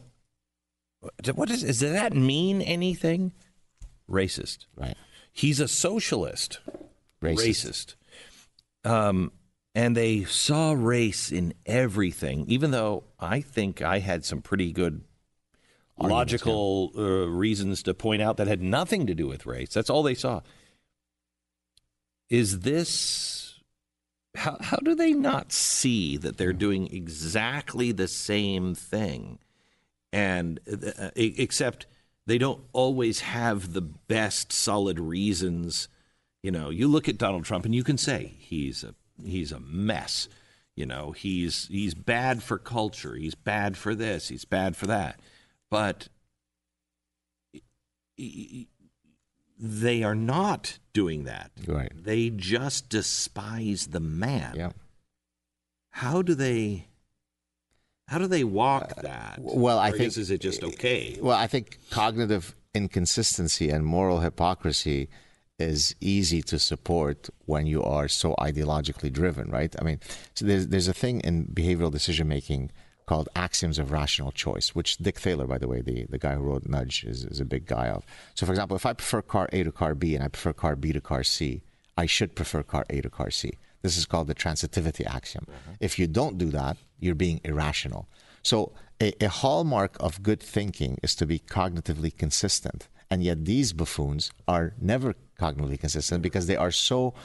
does that mean anything? Racist, right? He's a socialist, racist. And they saw race in everything, even though I think I had some pretty good logical reasons to point out that had nothing to do with race. That's all they saw. Is this... How do they not see that they're doing exactly the same thing? And except they don't always have the best solid reasons. You look at Donald Trump and you can say he's a mess. He's bad for culture. He's bad for this. He's bad for that. But they are not doing that. Right. They just despise the man. Yeah. How do they walk that? Well, I think, is it just okay? Well, I think cognitive inconsistency and moral hypocrisy is easy to support when you are so ideologically driven, right? I mean, so there's a thing in behavioral decision making called axioms of rational choice, which Dick Thaler, by the way, the guy who wrote Nudge, is a big guy of. So, for example, if I prefer car A to car B and I prefer car B to car C, I should prefer car A to car C. This is called the transitivity axiom. If you don't do that, you're being irrational. So a hallmark of good thinking is to be cognitively consistent. And yet these buffoons are never cognitively consistent because they are so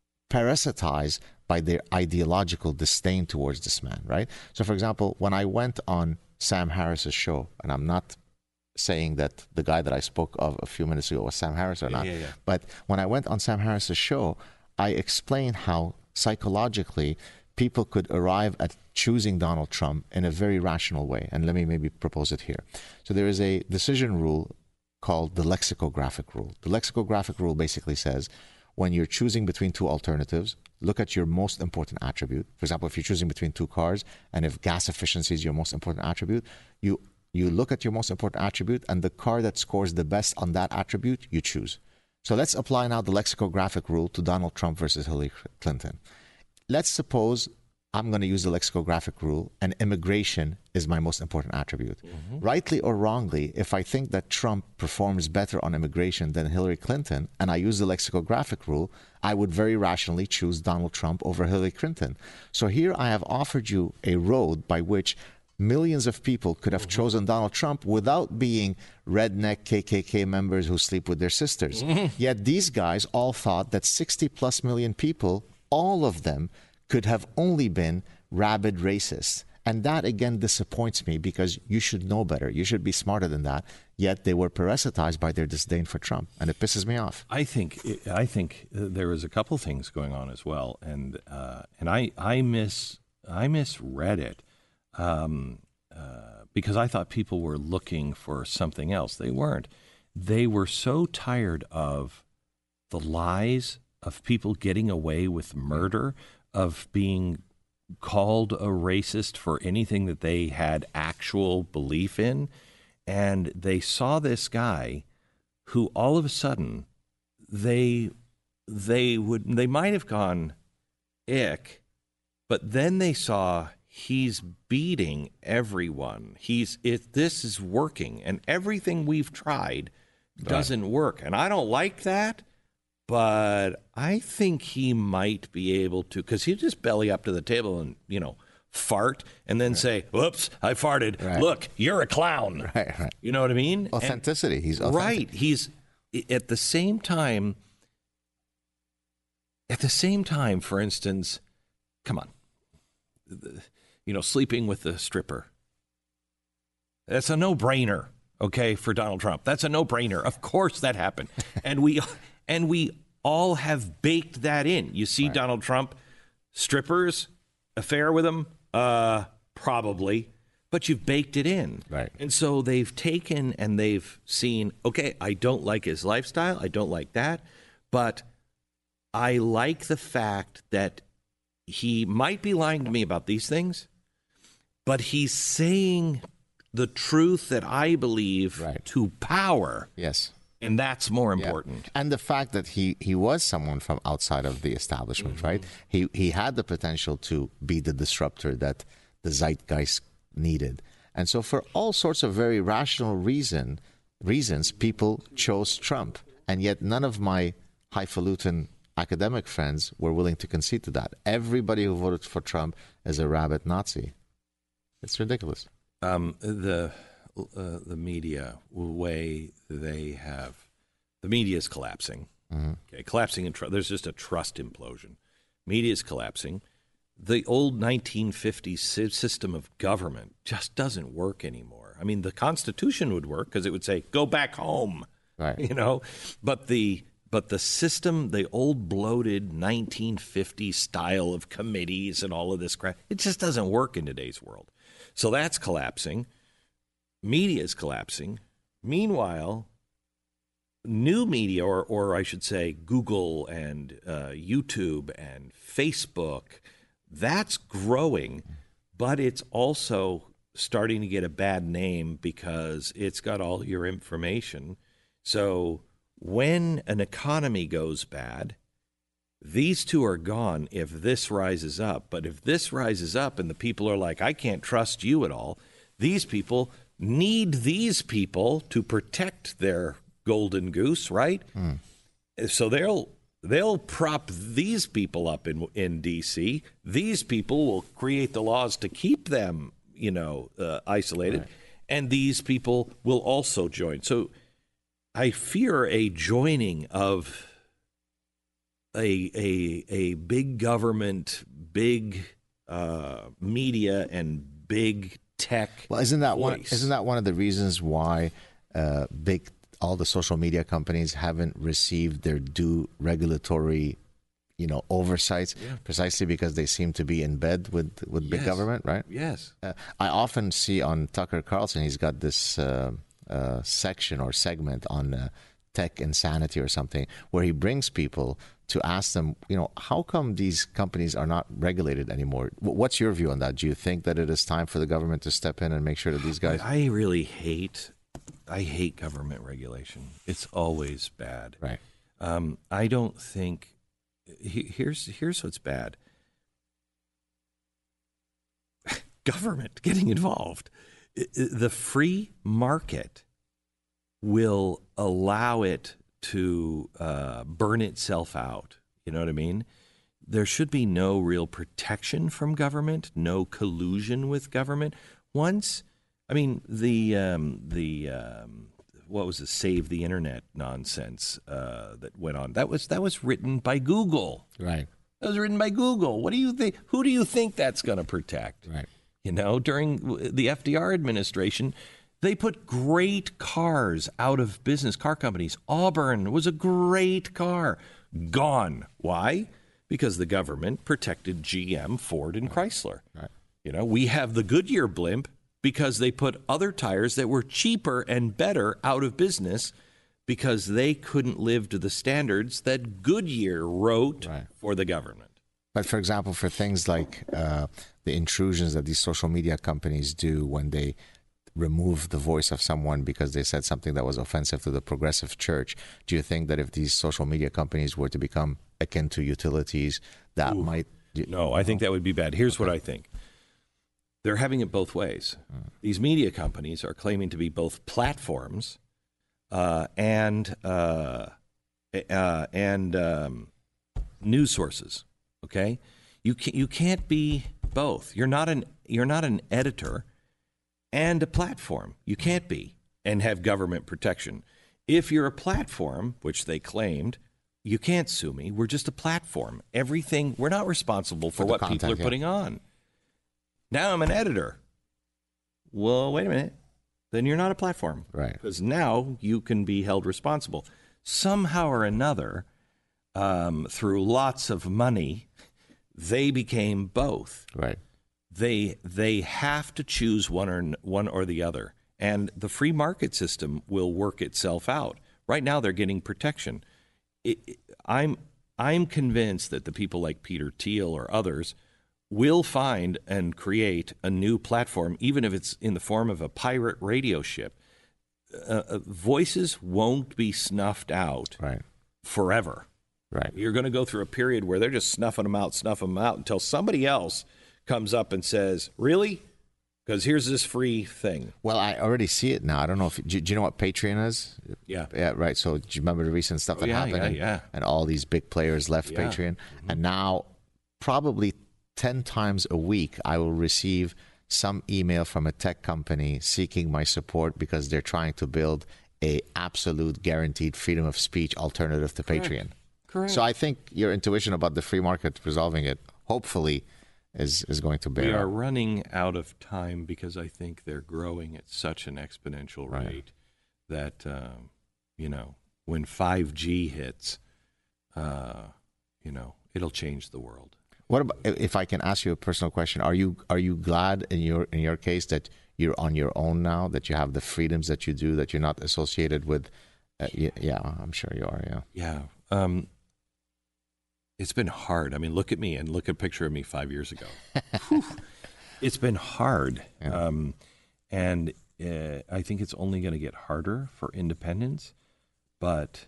parasitized by their ideological disdain towards this man, right? So, for example, when I went on Sam Harris's show, and I'm not saying that the guy that I spoke of a few minutes ago was Sam Harris or not, but when I went on Sam Harris's show, I explained how psychologically people could arrive at choosing Donald Trump in a very rational way. And let me maybe propose it here. So there is a decision rule called the lexicographic rule. The lexicographic rule basically says, when you're choosing between two alternatives, look at your most important attribute. For example, if you're choosing between two cars, and if gas efficiency is your most important attribute, you look at your most important attribute, and the car that scores the best on that attribute, you choose. So let's apply now the lexicographic rule to Donald Trump versus Hillary Clinton. Let's suppose I'm going to use the lexicographic rule, and immigration is my most important attribute. Mm-hmm. Rightly or wrongly, if I think that Trump performs better on immigration than Hillary Clinton, and I use the lexicographic rule, I would very rationally choose Donald Trump over Hillary Clinton. So here I have offered you a road by which millions of people could have chosen Donald Trump without being redneck KKK members who sleep with their sisters. Mm-hmm. Yet these guys all thought that 60 plus million people, all of them, could have only been rabid racists. And that, again, disappoints me because you should know better. You should be smarter than that. Yet they were parasitized by their disdain for Trump. And it pisses me off. I think there was a couple things going on as well. And I misread it because I thought people were looking for something else. They weren't. They were so tired of the lies of people getting away with murder, of being called a racist for anything that they had actual belief in. And they saw this guy who all of a sudden they might have gone ick, but then they saw he's beating everyone. This is working, and everything we've tried doesn't work. And I don't like that, but I think he might be able to, because he'll just belly up to the table and, fart and then say, whoops, I farted. Right. Look, you're a clown. Right. You know what I mean? Authenticity. He's authentic. Right. He's at the same time, for instance, come on, sleeping with the stripper. That's a no-brainer, okay, for Donald Trump. That's a no-brainer. Of course that happened. And we all have baked that in. You see Donald Trump, strippers, affair with him, probably, but you've baked it in. Right. And so they've taken and they've seen, okay, I don't like his lifestyle. I don't like that. But I like the fact that he might be lying to me about these things, but he's saying the truth that I believe to power. Yes. And that's more important. Yeah. And the fact that he was someone from outside of the establishment, right? He had the potential to be the disruptor that the zeitgeist needed. And so for all sorts of very rational reasons, people chose Trump. And yet none of my highfalutin academic friends were willing to concede to that. Everybody who voted for Trump is a rabid Nazi. It's ridiculous. The media, way they have, the media is collapsing. Okay, collapsing in trust. There's just a trust implosion. Media is collapsing. The old 1950s system of government just doesn't work anymore. I mean, the Constitution would work because it would say, go back home, right? But the system, the old bloated 1950s style of committees and all of this crap, it just doesn't work in today's world. So that's collapsing. Media is collapsing. Meanwhile, new media, or I should say Google and YouTube and Facebook, that's growing, but it's also starting to get a bad name because it's got all your information. So when an economy goes bad, these two are gone if this rises up. But if this rises up and the people are like, I can't trust you at all, these people need these people to protect their golden goose, right? So they'll prop these people up in D.C. These people will create the laws to keep them, isolated, and these people will also join. So I fear a joining of a big government, big media, and big tech. Well, isn't that voice. one of the reasons why all the social media companies haven't received their due regulatory, oversights, precisely because they seem to be in bed with big government, right? Yes. I often see on Tucker Carlson, he's got this section or segment on tech insanity or something, where he brings people to ask them, how come these companies are not regulated anymore? What's your view on that? Do you think that it is time for the government to step in and make sure that these guys... I really hate government regulation. It's always bad. Right. I don't think... Here's what's bad. Government getting involved. The free market will allow it to burn itself out. You know what I mean? There should be no real protection from government, no collusion with government. Once, what was the Save the Internet nonsense that went on? That was written by Google. Right. That was written by Google. What do you think? Who do you think that's going to protect? Right. During the FDR administration, they put great cars out of business, car companies. Auburn was a great car. Gone. Why? Because the government protected GM, Ford, and Chrysler. Right. We have the Goodyear blimp because they put other tires that were cheaper and better out of business because they couldn't live to the standards that Goodyear wrote for the government. But for example, for things like the intrusions that these social media companies do when they remove the voice of someone because they said something that was offensive to the progressive church, do you think that if these social media companies were to become akin to utilities, that might... No, I think that would be bad. Here's what I think. They're having it both ways. These media companies are claiming to be both platforms and news sources. Okay, you can't be both. You're not an editor and a platform. You can't be and have government protection. If you're a platform, which they claimed, you can't sue me. We're just a platform. Everything, we're not responsible for what people are putting on. Now I'm an editor. Well, wait a minute. Then you're not a platform. Right. Because now you can be held responsible. Somehow or another, through lots of money, they became both. Right. They have to choose one or the other. And the free market system will work itself out. Right now they're getting protection. I'm convinced that the people like Peter Thiel or others will find and create a new platform, even if it's in the form of a pirate radio ship. Voices won't be snuffed out forever. Right. You're going to go through a period where they're just snuffing them out until somebody else comes up and says, really? Because here's this free thing. Well, I already see it now. I don't know if do you know what Patreon is? Yeah. Yeah, right. So do you remember the recent stuff that happened? Yeah. And all these big players left Patreon. Mm-hmm. And now probably 10 times a week I will receive some email from a tech company seeking my support because they're trying to build a absolute guaranteed freedom of speech alternative to Patreon. Correct. So I think your intuition about the free market resolving it, hopefully, is going to bear. We are running out of time because I think they're growing at such an exponential rate that, when 5G hits, it'll change the world. What about, if I can ask you a personal question? Are you glad in your case that you're on your own now, that you have the freedoms that you do, that you're not associated with? Yeah, I'm sure you are. Yeah. It's been hard. I mean, look at me and look at a picture of me 5 years ago. It's been hard. Yeah. And I think it's only going to get harder for independents, but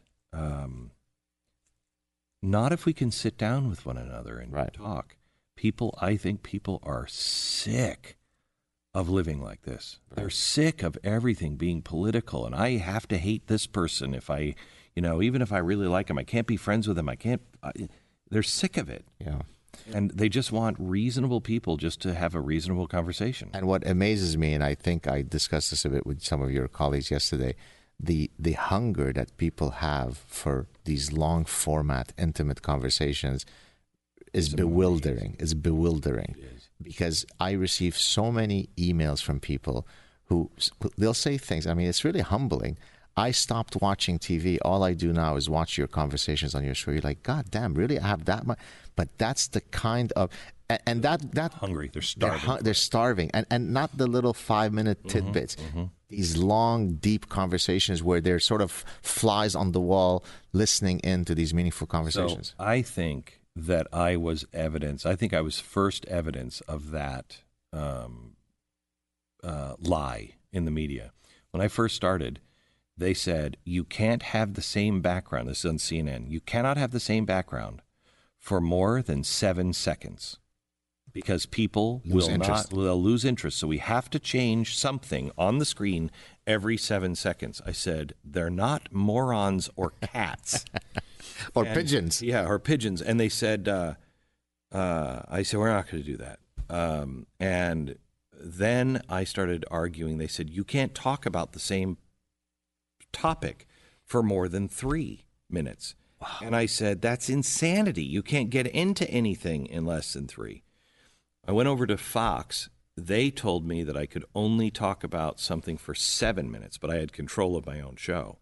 not if we can sit down with one another and talk. I think people are sick of living like this. Right. They're sick of everything being political, and I have to hate this person if I, even if I really like him, I can't be friends with him. They're sick of it. Yeah. And they just want reasonable people just to have a reasonable conversation. And what amazes me, and I think I discussed this a bit with some of your colleagues yesterday, the hunger that people have for these long format, intimate conversations is bewildering. It's bewildering. It is. Because I receive so many emails from people who they'll say things. I mean, it's really humbling. I stopped watching TV. All I do now is watch your conversations on your show. You're like, God damn, really? I have that much? But that's the kind of... And that hungry. They're starving. They're starving. And not the little 5-minute tidbits. Mm-hmm. These long, deep conversations where they're sort of flies on the wall listening into these meaningful conversations. So I think that I was evidence. I think I was first evidence of that lie in the media. When I first started, they said, you can't have the same background. This is on CNN. You cannot have the same background for more than 7 seconds because people will lose interest. So we have to change something on the screen every 7 seconds. I said, they're not morons or cats. Or pigeons. Yeah, or pigeons. And they said, I said, we're not going to do that. And then I started arguing. They said, you can't talk about the same topic for more than 3 minutes. Wow. And I said, that's insanity. You can't get into anything in less than 3. I went over to Fox. They told me that I could only talk about something for 7 minutes, but I had control of my own show.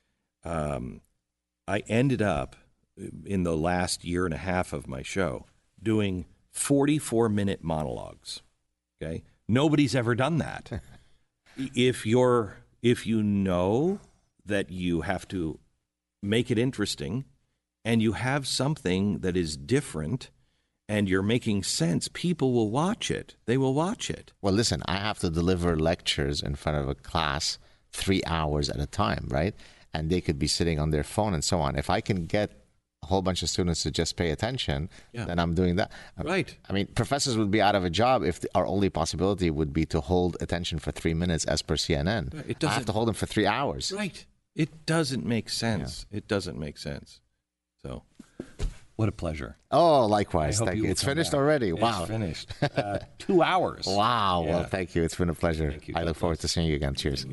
I ended up, in the last year and a half of my show, doing 44-minute monologues. Okay? Nobody's ever done that. If you know that you have to make it interesting and you have something that is different and you're making sense, people will watch it. They will watch it. Well, listen, I have to deliver lectures in front of a class 3 hours at a time, right? And they could be sitting on their phone and so on. If I can get a whole bunch of students to just pay attention, then I'm doing that. Right. I mean, professors would be out of a job if our only possibility would be to hold attention for 3 minutes as per CNN. I have to hold them for 3 hours. Right. It doesn't make sense. It doesn't make sense. So, what a pleasure. Oh, likewise. Thank you. will It's come finished back. already. It's Wow. finished. 2 hours. Wow. Yeah. Well, thank you. It's been a pleasure. Thank you. I look forward to seeing you again. Cheers.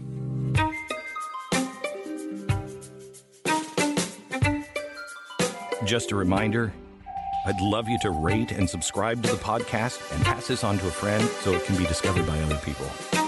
Just a reminder, I'd love you to rate and subscribe to the podcast and pass this on to a friend so it can be discovered by other people.